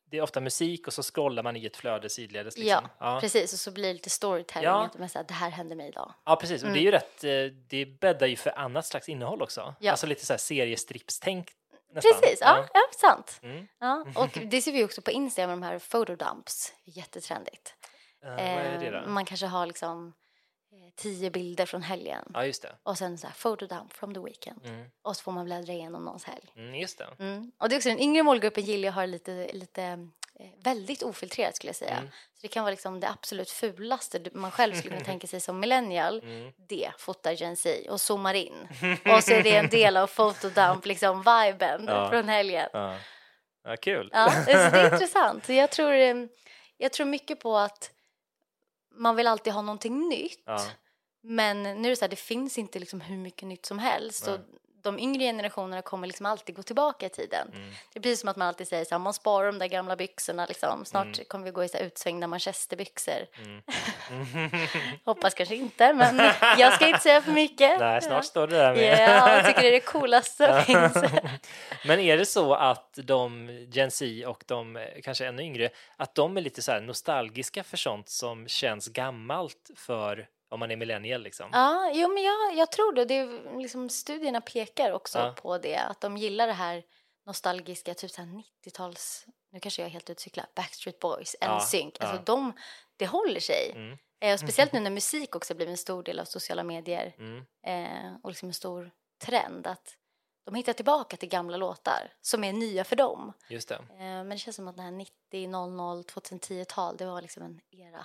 det är ofta musik och så scrollar man i ett flöde sidledes. Liksom. Ja, precis. Och så blir det lite storytelling. Ja. Att man säger, det här hände mig idag. Ja, precis. Och det är ju rätt, det bäddar ju för annat slags innehåll också. Ja. Alltså lite så här seriestripstänk nästan. Precis, ja, sant. Mm. Ja, och det ser vi också på Instagram, de här photodumps. Jättetrendigt. Vad är det då? Man kanske har liksom 10 bilder från helgen. Ja, just det. Och sen så här, photodump from the weekend. Och så får man bläddra igenom någons helg. Just det. Och det är också den yngre målgruppen gillar jag har lite väldigt ofiltrerat skulle jag säga. Så det kan vara liksom det absolut fulaste man själv skulle kunna tänka sig som millennial. Det fotar Gen Z och zoomar in. Och så är det en del av photodump liksom viben från helgen. Ja, kul. Ja, så det är intressant. Jag tror mycket på att man vill alltid ha någonting nytt. Men nu är det så här, det finns inte liksom hur mycket nytt som helst. Så de yngre generationerna kommer liksom alltid gå tillbaka i tiden. Det är precis som att man alltid säger så här, man sparar de där gamla byxorna liksom. Snart kommer vi gå i så här utsvängda manchesterbyxor. Hoppas kanske inte, men jag ska inte säga för mycket. Nej, snart står det där med. Ja, jag tycker det är det coolaste som finns. Men är det så att de Gen Z och de kanske ännu yngre, att de är lite så här nostalgiska för sånt som känns gammalt för om man är millennial liksom? Ja, jo, men jag tror det. Det är liksom, studierna pekar också på det. Att de gillar det här nostalgiska, typ så här 90-tals, nu kanske jag är helt utcyklar, Backstreet Boys, NSYNC. Alltså det håller sig. Och speciellt nu när musik också blir en stor del av sociala medier. Och liksom en stor trend att de hittar tillbaka till gamla låtar som är nya för dem. Just det. Men det känns som att den här 90, 00, 2010-tal, det var liksom en era.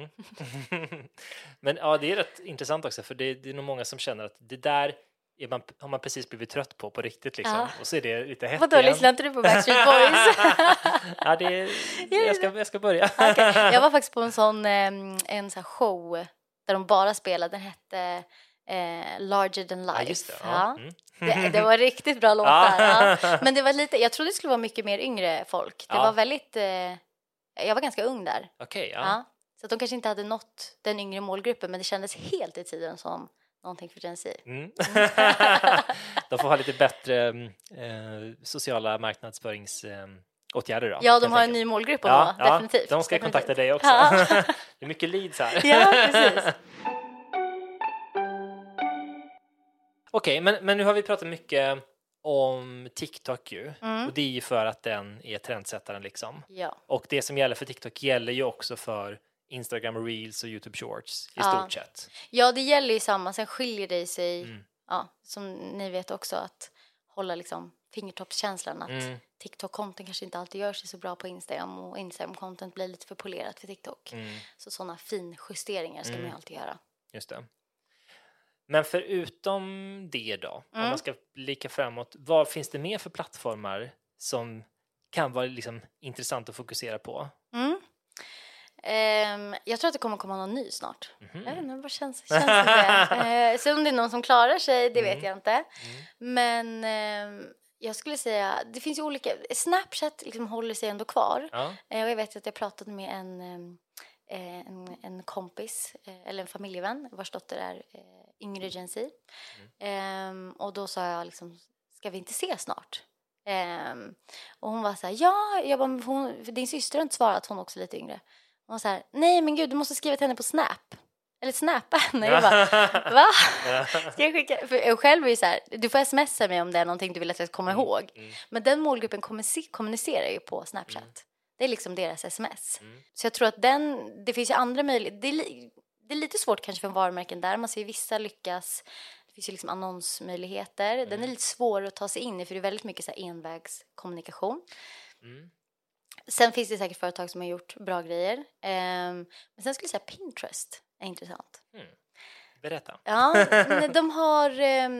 Men ja, det är rätt intressant också, för det är nog många som känner att det där har man precis blivit trött på riktigt liksom. Och så är det lite hett Vadå, igen. lyssnar inte du på Backstreet Boys? Ja, jag ska börja. Okay. Jag var faktiskt på en sån show där de bara spelade, den hette Larger Than Life. Ja, just det. Det var riktigt bra låtar. Men det var lite, jag trodde det skulle vara mycket mer yngre folk. Det var väldigt, jag var ganska ung där. Okej, så att de kanske inte hade nått den yngre målgruppen, men det kändes helt i tiden som någonting för Gen Z. De får ha lite bättre sociala marknadsföringsåtgärder då. Ja, de har en ny målgrupp att nå, definitivt. De ska kontakta dig också. Det är mycket leads här. Ja, precis. Okej, men nu har vi pratat mycket om TikTok ju. Och det är ju för att den är trendsättaren liksom. Ja. Och det som gäller för TikTok gäller ju också för Instagram Reels och YouTube Shorts i stort sett. Ja, det gäller ju samma. Sen skiljer det sig, som ni vet också, att hålla liksom fingertoppskänslan. Att TikTok-content kanske inte alltid gör sig så bra på Instagram, och Instagram-content blir lite för polerat för TikTok. Så sådana finjusteringar ska man ju alltid göra. Just det. Men förutom det då, om man ska blicka framåt, vad finns det mer för plattformar som kan vara liksom intressant att fokusera på? Jag tror att det kommer komma någon ny snart. Jag vet inte, vad känns det? Så om det är någon som klarar sig, det vet jag inte. Men jag skulle säga, det finns ju olika, Snapchat liksom håller sig ändå kvar. Och jag vet att jag pratade med en kompis, eller en familjevän, vars dotter är yngre Gen Z. Och då sa jag liksom, ska vi inte se snart? Och hon var så här, jag bara, för din syster har inte svarat, hon också lite yngre. Hon var så här, nej men gud, du måste skriva till henne på Snap. Eller snappa henne. Jag bara, va? Ska jag skicka? För jag själv är ju så här, du får smsa mig om det är någonting du vill att jag ska komma ihåg. Men den målgruppen kommunicerar ju på Snapchat. Det är liksom deras sms. Så jag tror att det finns ju andra möjligheter. Det är lite svårt kanske för varumärken där. Man ser vissa lyckas. Det finns ju liksom annonsmöjligheter. Den är lite svår att ta sig in i, för det är väldigt mycket så här envägskommunikation. Sen finns det säkert företag som har gjort bra grejer. Men sen skulle jag säga Pinterest är intressant. Berätta. Ja, de har...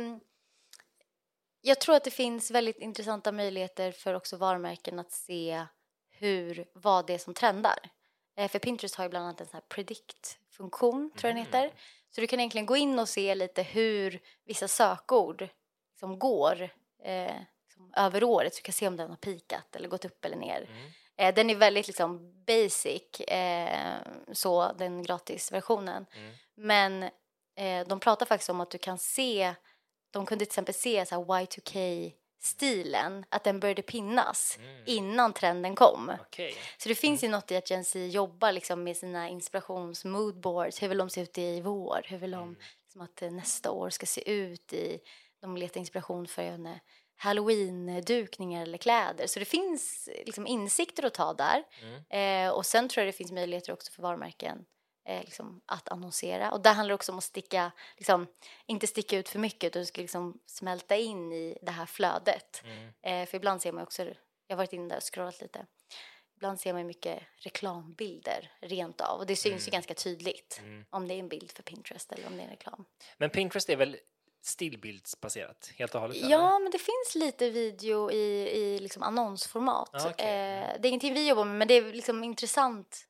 jag tror att det finns väldigt intressanta möjligheter för också varumärken att se vad det är som trendar. För Pinterest har ju bland annat en sån här predict-funktion, tror jag den heter. Så du kan egentligen gå in och se lite hur vissa sökord som går liksom över året. Så du kan se om den har pikat eller gått upp eller ner. Den är väldigt liksom basic, så den gratisversionen. Men de pratar faktiskt om att du kan se, de kunde till exempel se så här Y2K stilen, att den började pinnas innan trenden kom. Okej. Så det finns ju något i att Gen Z jobbar liksom med sina inspirations-moodboards. Hur vill de se ut i vår? Hur vill de liksom att nästa år ska se ut? De letar inspiration för Halloween-dukningar eller kläder. Så det finns liksom insikter att ta där. Och sen tror jag det finns möjligheter också för varumärken liksom att annonsera. Och där handlar det också om att inte sticka ut för mycket, utan ska liksom smälta in i det här flödet. För ibland ser man också, jag har varit inne där och scrollat lite, ibland ser man mycket reklambilder rent av. Och det syns ju ganska tydligt om det är en bild för Pinterest eller om det är en reklam. Men Pinterest är väl stillbildsbaserat helt och hållet? Ja, men det finns lite video i liksom annonsformat. Det är ingenting vi jobbar med, men det är liksom intressant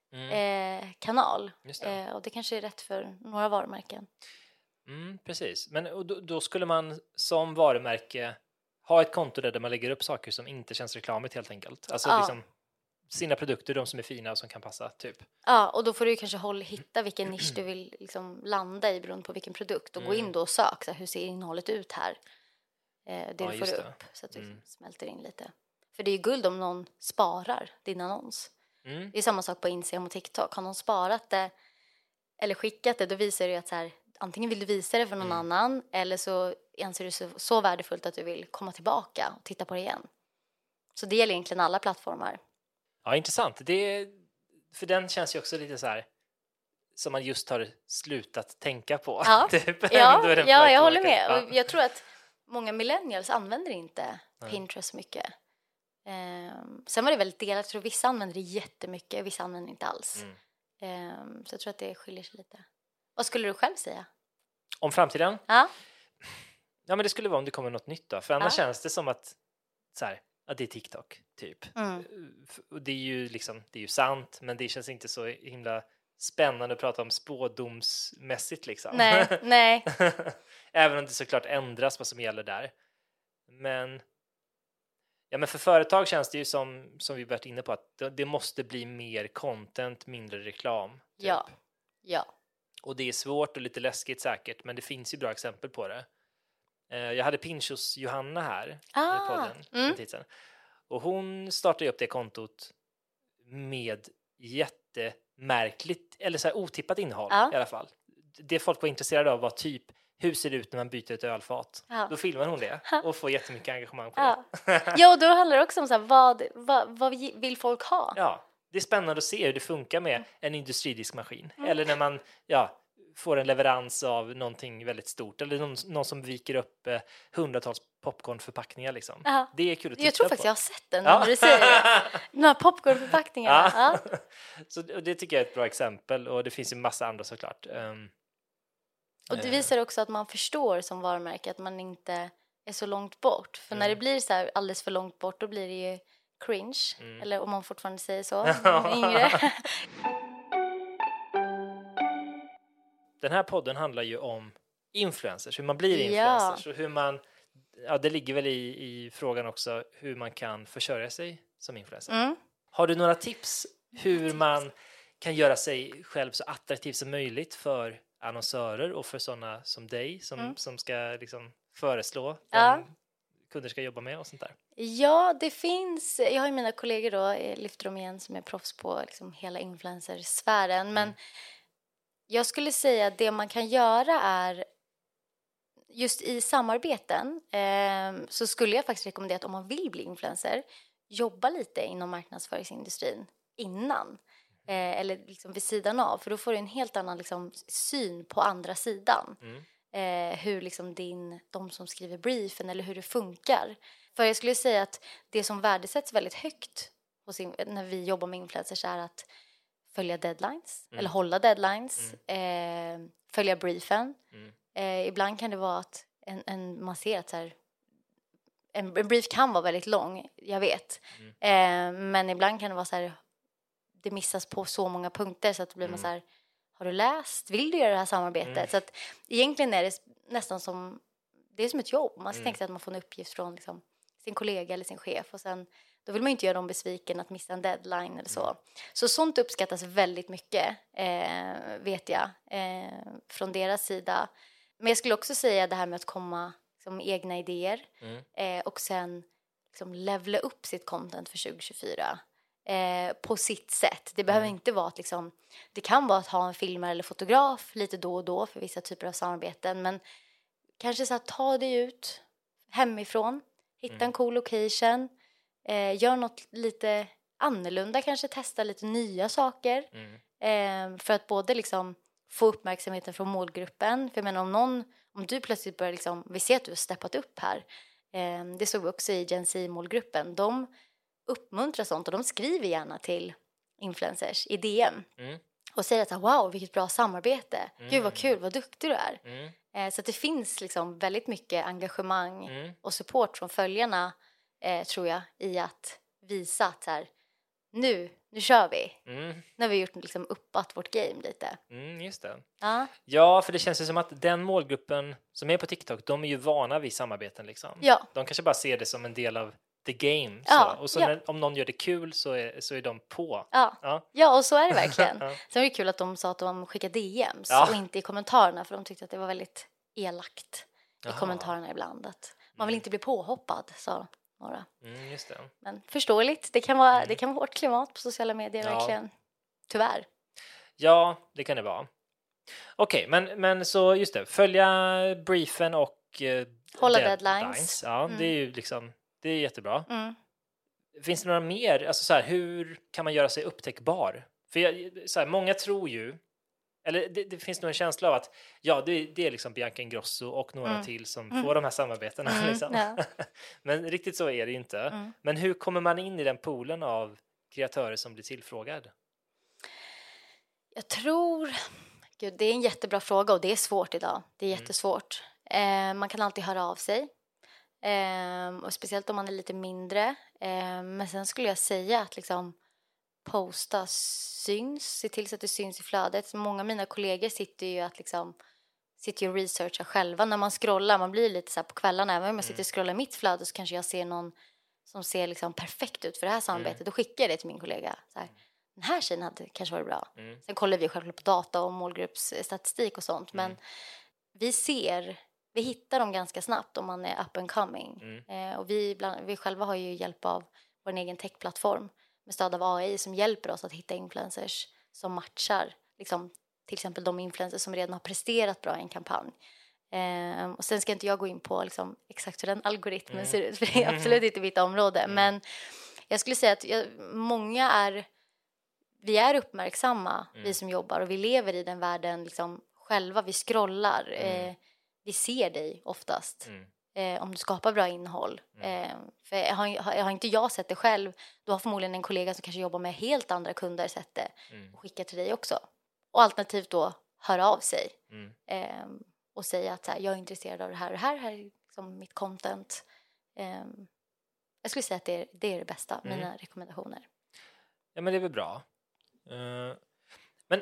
kanal. Och det kanske är rätt för några varumärken. Precis. Men då skulle man som varumärke ha ett konto där man lägger upp saker som inte känns reklamigt helt enkelt. Alltså liksom sina produkter, de som är fina och som kan passa typ. Ja, och då får du ju kanske hitta vilken nisch du vill liksom landa i beroende på vilken produkt. Och gå in då och sök, så hur ser innehållet ut här? Det du får upp så att du smälter in lite. För det är ju guld om någon sparar din annons. Det är samma sak på Instagram och TikTok. Har någon sparat det eller skickat det, då visar det ju att så här, antingen vill du visa det för någon annan, eller så anser du så värdefullt att du vill komma tillbaka och titta på det igen. Så det gäller egentligen alla plattformar. Ja, intressant. För den känns ju också lite så här som man just har slutat tänka på. Ja, typ. Jag håller med. Och jag tror att många millennials använder inte Pinterest så mycket. Sen var det väldigt delat. Jag tror vissa använder det jättemycket, vissa använder det inte alls. Så jag tror att det skiljer sig lite. Vad skulle du själv säga? Om framtiden? Ja, men det skulle vara om det kommer något nytt då. För annars känns det som att det är TikTok typ. Och det är ju liksom, det är ju sant, men det känns inte så himla spännande att prata om spådomsmässigt liksom. Nej. Även om det såklart ändras vad som gäller där. Men för företag känns det ju som vi varit inne på, att det måste bli mer content, mindre reklam. Typ. Ja. Och det är svårt och lite läskigt säkert, men det finns ju bra exempel på det. Jag hade Pinchos Johanna här i podden en tid sedan. Och hon startade upp det kontot med jättemärkligt, eller så här otippat innehåll i alla fall. Det folk var intresserade av var typ, hur ser det ut när man byter ett ölfat? Då filmar hon det och får jättemycket engagemang på det. Ja, och då handlar det också om så här, vad vill folk ha? Ja, det är spännande att se hur det funkar med en industridiskmaskin. Eller när man får en leverans av någonting väldigt stort. Eller någon som viker upp hundratals popcornförpackningar liksom. Det är kul att titta på. Jag tror faktiskt jag har sett den när du säger det. De här popcornförpackningarna. Så det tycker jag är ett bra exempel. Och det finns ju massa andra såklart. Och det visar också att man förstår som varumärke att man inte är så långt bort. För när det blir så här alldeles för långt bort, då blir det ju cringe. Eller om man fortfarande säger så, yngre. Den här podden handlar ju om influencers, hur man blir influencers. Och hur man, det ligger väl i frågan också hur man kan försörja sig som influencer. Har du några tips hur man kan göra sig själv så attraktiv som möjligt för annonsörer och för sådana som dig som ska liksom föreslå kunder ska jobba med och sånt där? Ja, det finns. Jag har ju mina kollegor då, lyfter dem igen, som är proffs på liksom hela influencersfären. Men jag skulle säga att det man kan göra är just i samarbeten så skulle jag faktiskt rekommendera att om man vill bli influencer, jobba lite inom marknadsföringsindustrin innan. Eller liksom vid sidan av, för då får du en helt annan liksom syn på andra sidan. Hur liksom de som skriver briefen eller hur det funkar. För jag skulle säga att det som värdesätts väldigt högt när vi jobbar med influencers är att följa deadlines eller hålla deadlines, följa briefen. Ibland kan det vara att man ser att så här, en brief kan vara väldigt lång, jag vet. Men ibland kan det vara så här, det missas på så många punkter så att det blir man så här, har du läst? Vill du göra det här samarbetet? Så att egentligen är det nästan som, det är som ett jobb. Man ska tänka sig att man får en uppgift från liksom, sin kollega eller sin chef, och sen då vill man inte göra dem besviken att missa en deadline eller så. Så sånt uppskattas väldigt mycket, vet jag, från deras sida. Men jag skulle också säga det här med att komma liksom, egna idéer. Och sen liksom, levela upp sitt content för 2024 på sitt sätt. Det behöver inte vara att liksom, det kan vara att ha en filmare eller fotograf lite då och då för vissa typer av samarbeten, men kanske så här, ta dig ut hemifrån, hitta en cool location, gör något lite annorlunda, kanske testa lite nya saker för att både liksom få uppmärksamheten från målgruppen. För jag menar, om du plötsligt börjar liksom, vi ser att du har steppat upp här, det såg vi också i Gen Z-målgruppen, de uppmuntrar sånt och de skriver gärna till influencers i DM och säger att wow, vilket bra samarbete, gud vad kul, vad duktig du är. Så att det finns liksom väldigt mycket engagemang och support från följarna, tror jag, i att visa att så här, nu kör vi. Nu har vi gjort liksom uppat vårt game lite. Just det. Ja, för det känns ju som att den målgruppen som är på TikTok, de är ju vana vid samarbeten liksom. Ja. De kanske bara ser det som en del av the game. Och så om någon gör det kul så är de på. Ja, och så är det verkligen. Sen var det kul att de sa att de skickade DMs och inte i kommentarerna, för de tyckte att det var väldigt elakt i kommentarerna ibland. Att man vill inte bli påhoppad, sa några. Just det. Men förståeligt, det kan vara hårt klimat på sociala medier, verkligen. Tyvärr. Ja, det kan det vara. Okej, men så just det, följa briefen och hålla deadlines. Ja, det är ju liksom, det är jättebra. Finns det några mer, alltså så här, hur kan man göra sig upptäckbar? För så här, många tror ju, eller det finns nog en känsla av att det är liksom Bianca Ingrosso och några till som får de här samarbetena. Liksom. Men riktigt så är det inte. Men hur kommer man in i den poolen av kreatörer som blir tillfrågad? Jag tror, det är en jättebra fråga och det är svårt idag. Det är jättesvårt. Man kan alltid höra av sig. Och speciellt om man är lite mindre. Men sen skulle jag säga att liksom posta syns, se till så att det syns i flödet. Så många av mina kollegor sitter och researchar själva när man scrollar. Man blir lite så här på kvällarna, även om jag sitter och scrollar mitt flöde, så kanske jag ser någon som ser liksom perfekt ut för det här samarbetet. Då skickar jag det till min kollega. Så här, den här tjejen hade kanske varit bra. Sen kollar vi självklart på data och målgruppsstatistik och sånt. Men vi hittar dem ganska snabbt om man är up and coming. Och vi själva har ju hjälp av vår egen techplattform med stöd av AI som hjälper oss att hitta influencers som matchar liksom, till exempel de influencers som redan har presterat bra i en kampanj. Och sen ska inte jag gå in på liksom, exakt hur den algoritmen ser ut, för det är absolut inte mitt område. Men jag skulle säga att vi är uppmärksamma, vi som jobbar, och vi lever i den världen liksom, själva. Vi scrollar, vi ser dig oftast. Om du skapar bra innehåll. För har inte jag sett det själv, då har förmodligen en kollega som kanske jobbar med helt andra kunder sett det och skickar till dig också. Och alternativt då höra av sig och säga att så här, jag är intresserad av det här och det här är liksom mitt content. Jag skulle säga att det är det bästa, mina rekommendationer. Ja, men det är väl bra. Men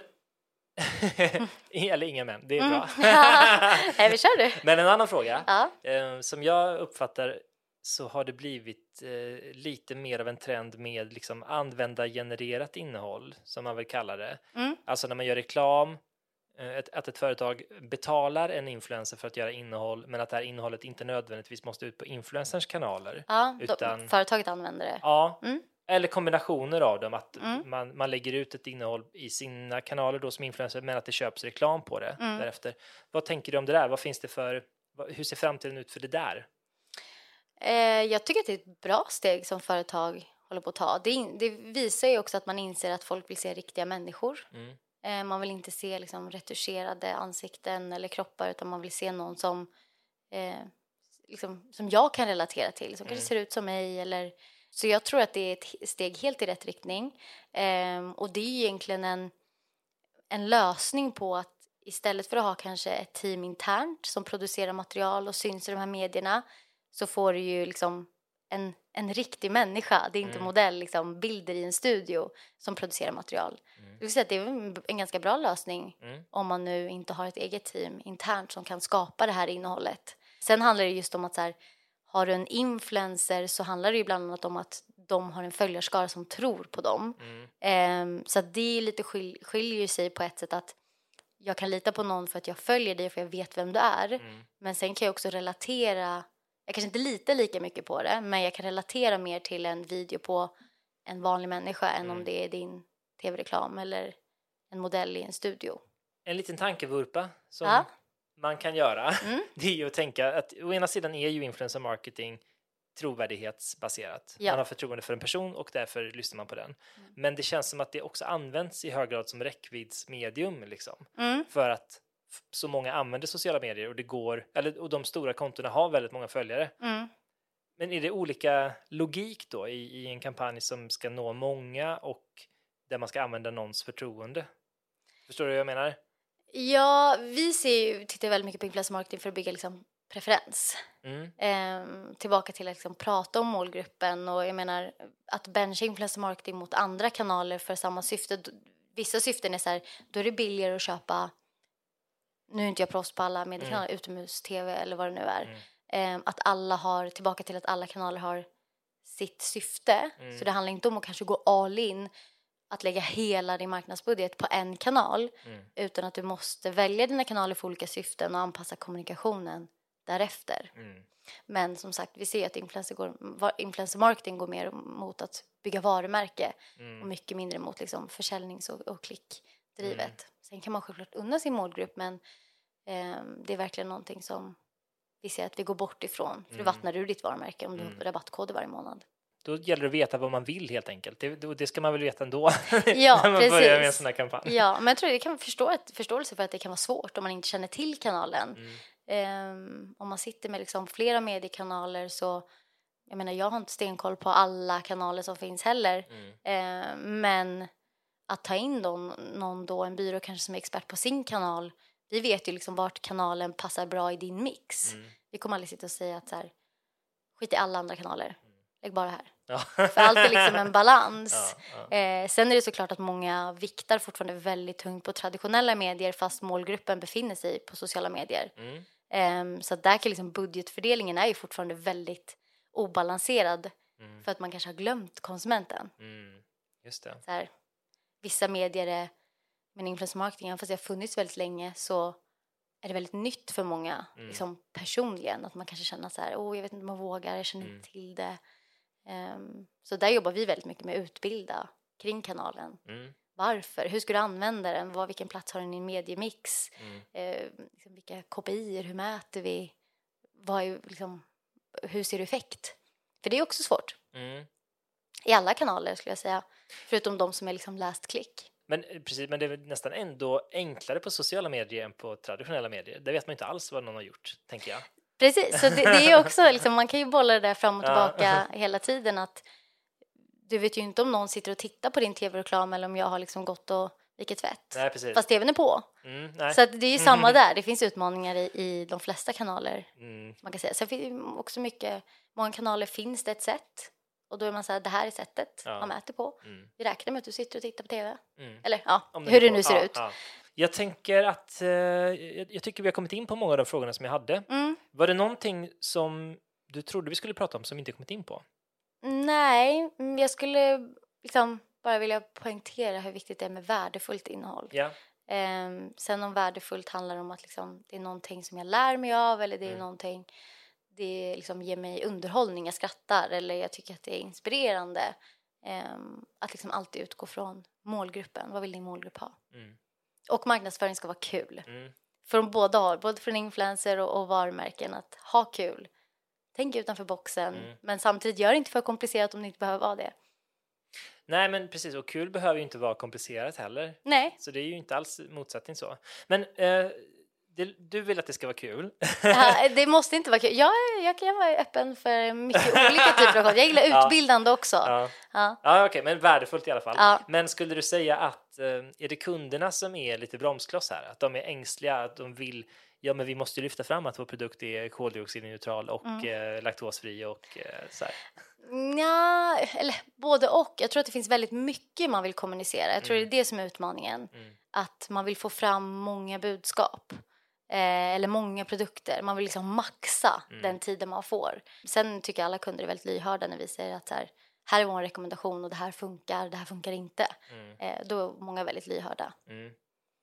eller inga män, det är bra. Nej, vi kör du. Men en annan fråga. Som jag uppfattar så har det blivit lite mer av en trend med liksom användargenererat innehåll, som man väl kallar det. Alltså när man gör reklam, att ett företag betalar en influencer för att göra innehåll, men att det här innehållet inte nödvändigtvis måste ut på influencers kanaler. Utan företaget använder det. Ja. Eller kombinationer av dem, att man lägger ut ett innehåll i sina kanaler då som influencer, men att det köps reklam på det därefter. Vad tänker du om det där? Vad finns det hur ser framtiden ut för det där? Jag tycker att det är ett bra steg som företag håller på att ta. Det visar ju också att man inser att folk vill se riktiga människor. Man vill inte se liksom retuscherade ansikten eller kroppar, utan man vill se någon som liksom, som jag kan relatera till, som kanske ser ut som mig eller... Så jag tror att det är ett steg helt i rätt riktning. Och det är egentligen en lösning på att istället för att ha kanske ett team internt som producerar material och syns i de här medierna, så får du ju liksom en riktig människa. Det är inte modell, liksom, bilder i en studio som producerar material. Jag vill säga att det är en ganska bra lösning om man nu inte har ett eget team internt som kan skapa det här innehållet. Sen handlar det just om att så här, har du en influencer så handlar det ju bland annat om att de har en följarskara som tror på dem. Så att det är lite skiljer sig på ett sätt att jag kan lita på någon för att jag följer dig och för jag vet vem du är. Men sen kan jag också relatera, jag kanske inte litar lika mycket på det, men jag kan relatera mer till en video på en vanlig människa än om det är din tv-reklam eller en modell i en studio. En liten tankevurpa som man kan göra, det är ju att tänka att å ena sidan är ju influencer marketing trovärdighetsbaserat. Man har förtroende för en person och därför lyssnar man på den. Men det känns som att det också används i hög grad som räckviddsmedium liksom. För att så många använder sociala medier och det går, och de stora kontona har väldigt många följare. Men är det olika logik då i en kampanj som ska nå många och där man ska använda någons förtroende? Förstår du vad jag menar? Ja, vi tittar väldigt mycket på influencer marketing för att bygga liksom preferens. Tillbaka till att liksom prata om målgruppen, och jag menar att bencha influencer marketing mot andra kanaler för samma syfte. Vissa syften är så här, då är det billigare att köpa, nu är inte jag proffs på alla mediekanaler, utomhus-tv eller vad det nu är. Att alla har, tillbaka till att alla kanaler har sitt syfte. Så det handlar inte om att kanske gå all in, att lägga hela din marknadsbudget på en kanal, utan att du måste välja dina kanaler för olika syften och anpassa kommunikationen därefter. Men som sagt, vi ser att influencer marketing går mer mot att bygga varumärke och mycket mindre mot liksom försäljnings- och klickdrivet. Sen kan man självklart unna sin målgrupp, men det är verkligen någonting som vi ser att vi går bort ifrån. För du vattnar ur ditt varumärke om du har rabattkoder varje månad. Då gäller det att veta vad man vill helt enkelt. Det ska man väl veta ändå. Ja, när man precis. börjar med en sån här kampanj. Ja, men jag tror det kan förståelse för att det kan vara svårt om man inte känner till kanalen. Om man sitter med liksom flera mediekanaler, så jag menar, jag har inte stenkoll på alla kanaler som finns heller. Men att ta in någon då, en byrå kanske som är expert på sin kanal. Vi vet ju liksom vart kanalen passar bra i din mix. Vi kommer aldrig sitta och säga att så här, skit i alla andra kanaler. Lägg bara här. För allt är liksom en balans. Sen är det såklart att många viktar fortfarande väldigt tungt på traditionella medier, fast målgruppen befinner sig på sociala medier. Så att där kan liksom budgetfördelningen är ju fortfarande väldigt obalanserad. För att man kanske har glömt konsumenten. Just det. Så här, vissa medier är, men influencer marketing, fast det har funnits väldigt länge, så är det väldigt nytt för många liksom personligen. Att man kanske känner så här, jag vet inte om man vågar, jag känner inte till det. Så där jobbar vi väldigt mycket med att utbilda kring kanalen. Varför? Hur ska du använda den? Vilken plats har den i en mediemix? Liksom, vilka KPI:er? Hur mäter vi? Hur ser du effekt? För det är också svårt. I alla kanaler skulle jag säga. Förutom de som är liksom last click. Men precis, men det är väl nästan ändå enklare på sociala medier än på traditionella medier. Där vet man inte alls vad någon har gjort, tänker jag. Precis, så det är också liksom, man kan ju bolla det där fram och tillbaka hela tiden, att du vet ju inte om någon sitter och tittar på din tv-reklam eller om jag har liksom gått och viket tvätt. Nej, precis. Fast tvn är på. Så att det är ju samma där. Det finns utmaningar i de flesta kanaler. Man kan säga. Sen finns det också många kanaler finns det ett sätt. Och då är man så här, det här är sättet man mäter på. Vi räknar med att du sitter och tittar på tv. Eller hur det nu ser ut. Jag tänker att jag tycker vi har kommit in på många av de frågorna som jag hade. Var det någonting som du trodde vi skulle prata om som vi inte kommit in på? Nej, jag skulle liksom bara vilja poängtera hur viktigt det är med värdefullt innehåll. Sen om värdefullt handlar om att liksom, det är någonting som jag lär mig av, eller det är någonting, det liksom ger mig underhållning, jag skrattar, eller jag tycker att det är inspirerande. Att liksom alltid utgå från målgruppen. Vad vill din målgrupp ha? Och marknadsföring ska vara kul. Från båda håll, både från influencer och varumärken, att ha kul. Tänk utanför boxen, men samtidigt gör det inte för komplicerat om det inte behöver vara det. Nej, men precis, och kul behöver ju inte vara komplicerat heller. Nej. Så det är ju inte alls motsättning så. Men du vill att det ska vara kul. Det måste inte vara kul. Jag kan vara öppen för mycket olika typer av. Jag gillar utbildande också. Okej, men värdefullt i alla fall. Men skulle du säga att är det kunderna som är lite bromskloss här? Att de är ängsliga, att de vill, men vi måste lyfta fram att vår produkt är koldioxidneutral och laktosfri och så här. Ja, eller både och. Jag tror att det finns väldigt mycket man vill kommunicera. Jag tror det är det som är utmaningen. Att man vill få fram många budskap. Eller många produkter. Man vill liksom maxa den tiden man får. Sen tycker jag alla kunder är väldigt lyhörda när vi säger att här är vår rekommendation och det här funkar inte. Då är många väldigt lyhörda.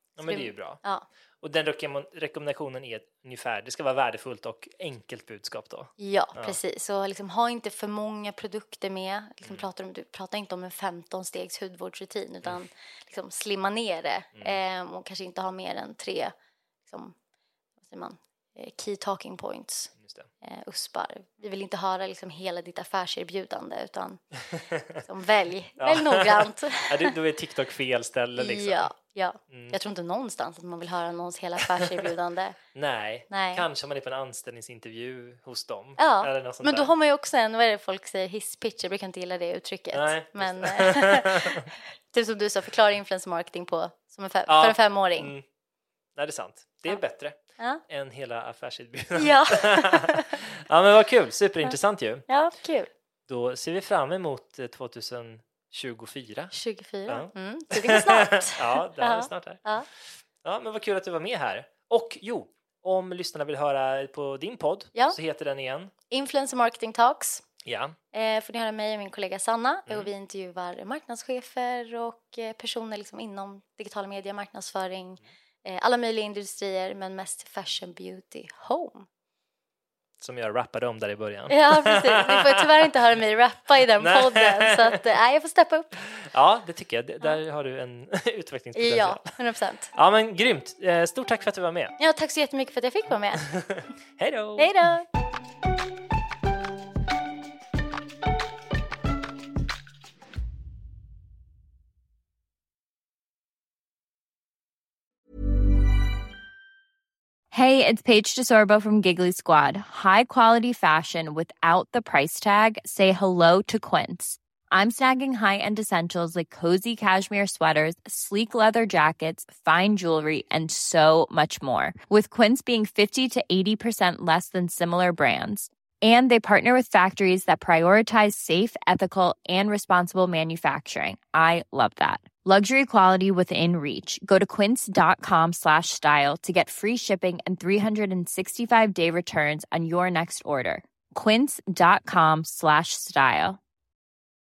Ja, men det är ju bra. Ja. Och den rekommendationen är ungefär, det ska vara värdefullt och enkelt budskap då. Ja, precis. Så liksom, ha inte för många produkter med. Liksom, du pratar inte om en 15-stegs hudvårdsrutin, utan liksom, slimma ner det. Och kanske inte ha mer än 3 liksom, vad säger man, key talking points. Just det. USPar. Vi vill inte höra liksom, hela ditt affärserbjudande, utan liksom, välj noggrant. Ja, då är TikTok fel ställe liksom. Ja. Jag tror inte någonstans att man vill höra någons hela affärserbjudande. Nej, kanske man är på en anställningsintervju hos dem. Ja, eller något sånt men då där. har man ju också vad är det folk säger, hisspitch, jag brukar inte gilla det uttrycket. Nej, men typ som du sa, förklara influencer marketing för en 5-åring. Nej, det är sant. Det är bättre än hela affärserbjudandet. Ja. Ja, men vad kul, superintressant ju. Ja, kul. Då ser vi fram emot 2024. 24. Det går snart. Ja, det är snart här. Ja, men vad kul att du var med här. Och om lyssnarna vill höra på din podd så heter den igen Influencer Marketing Talks. Ja. Får ni höra mig och min kollega Sanna. Och vi intervjuar marknadschefer och personer liksom inom digital media, marknadsföring, alla möjliga industrier, men mest fashion, beauty, home. Som jag rappade om där i början. Ja, precis. Ni får tyvärr inte höra mig rappa i den podden. Så att, jag får steppa upp. Ja, det tycker jag. Där har du en utvecklingspotential. Ja, 100%. Ja, men grymt. Stort tack för att du var med. Ja, tack så jättemycket för att jag fick vara med. Hej då! Hej då! Hey, it's Paige DeSorbo from Giggly Squad. High quality fashion without the price tag. Say hello to Quince. I'm snagging high-end essentials like cozy cashmere sweaters, sleek leather jackets, fine jewelry, and so much more. With Quince being 50 to 80% less than similar brands. And they partner with factories that prioritize safe, ethical, and responsible manufacturing. I love that. Luxury quality within reach. Go to quince.com/style to get free shipping and 365-day returns on your next order. Quince.com/style.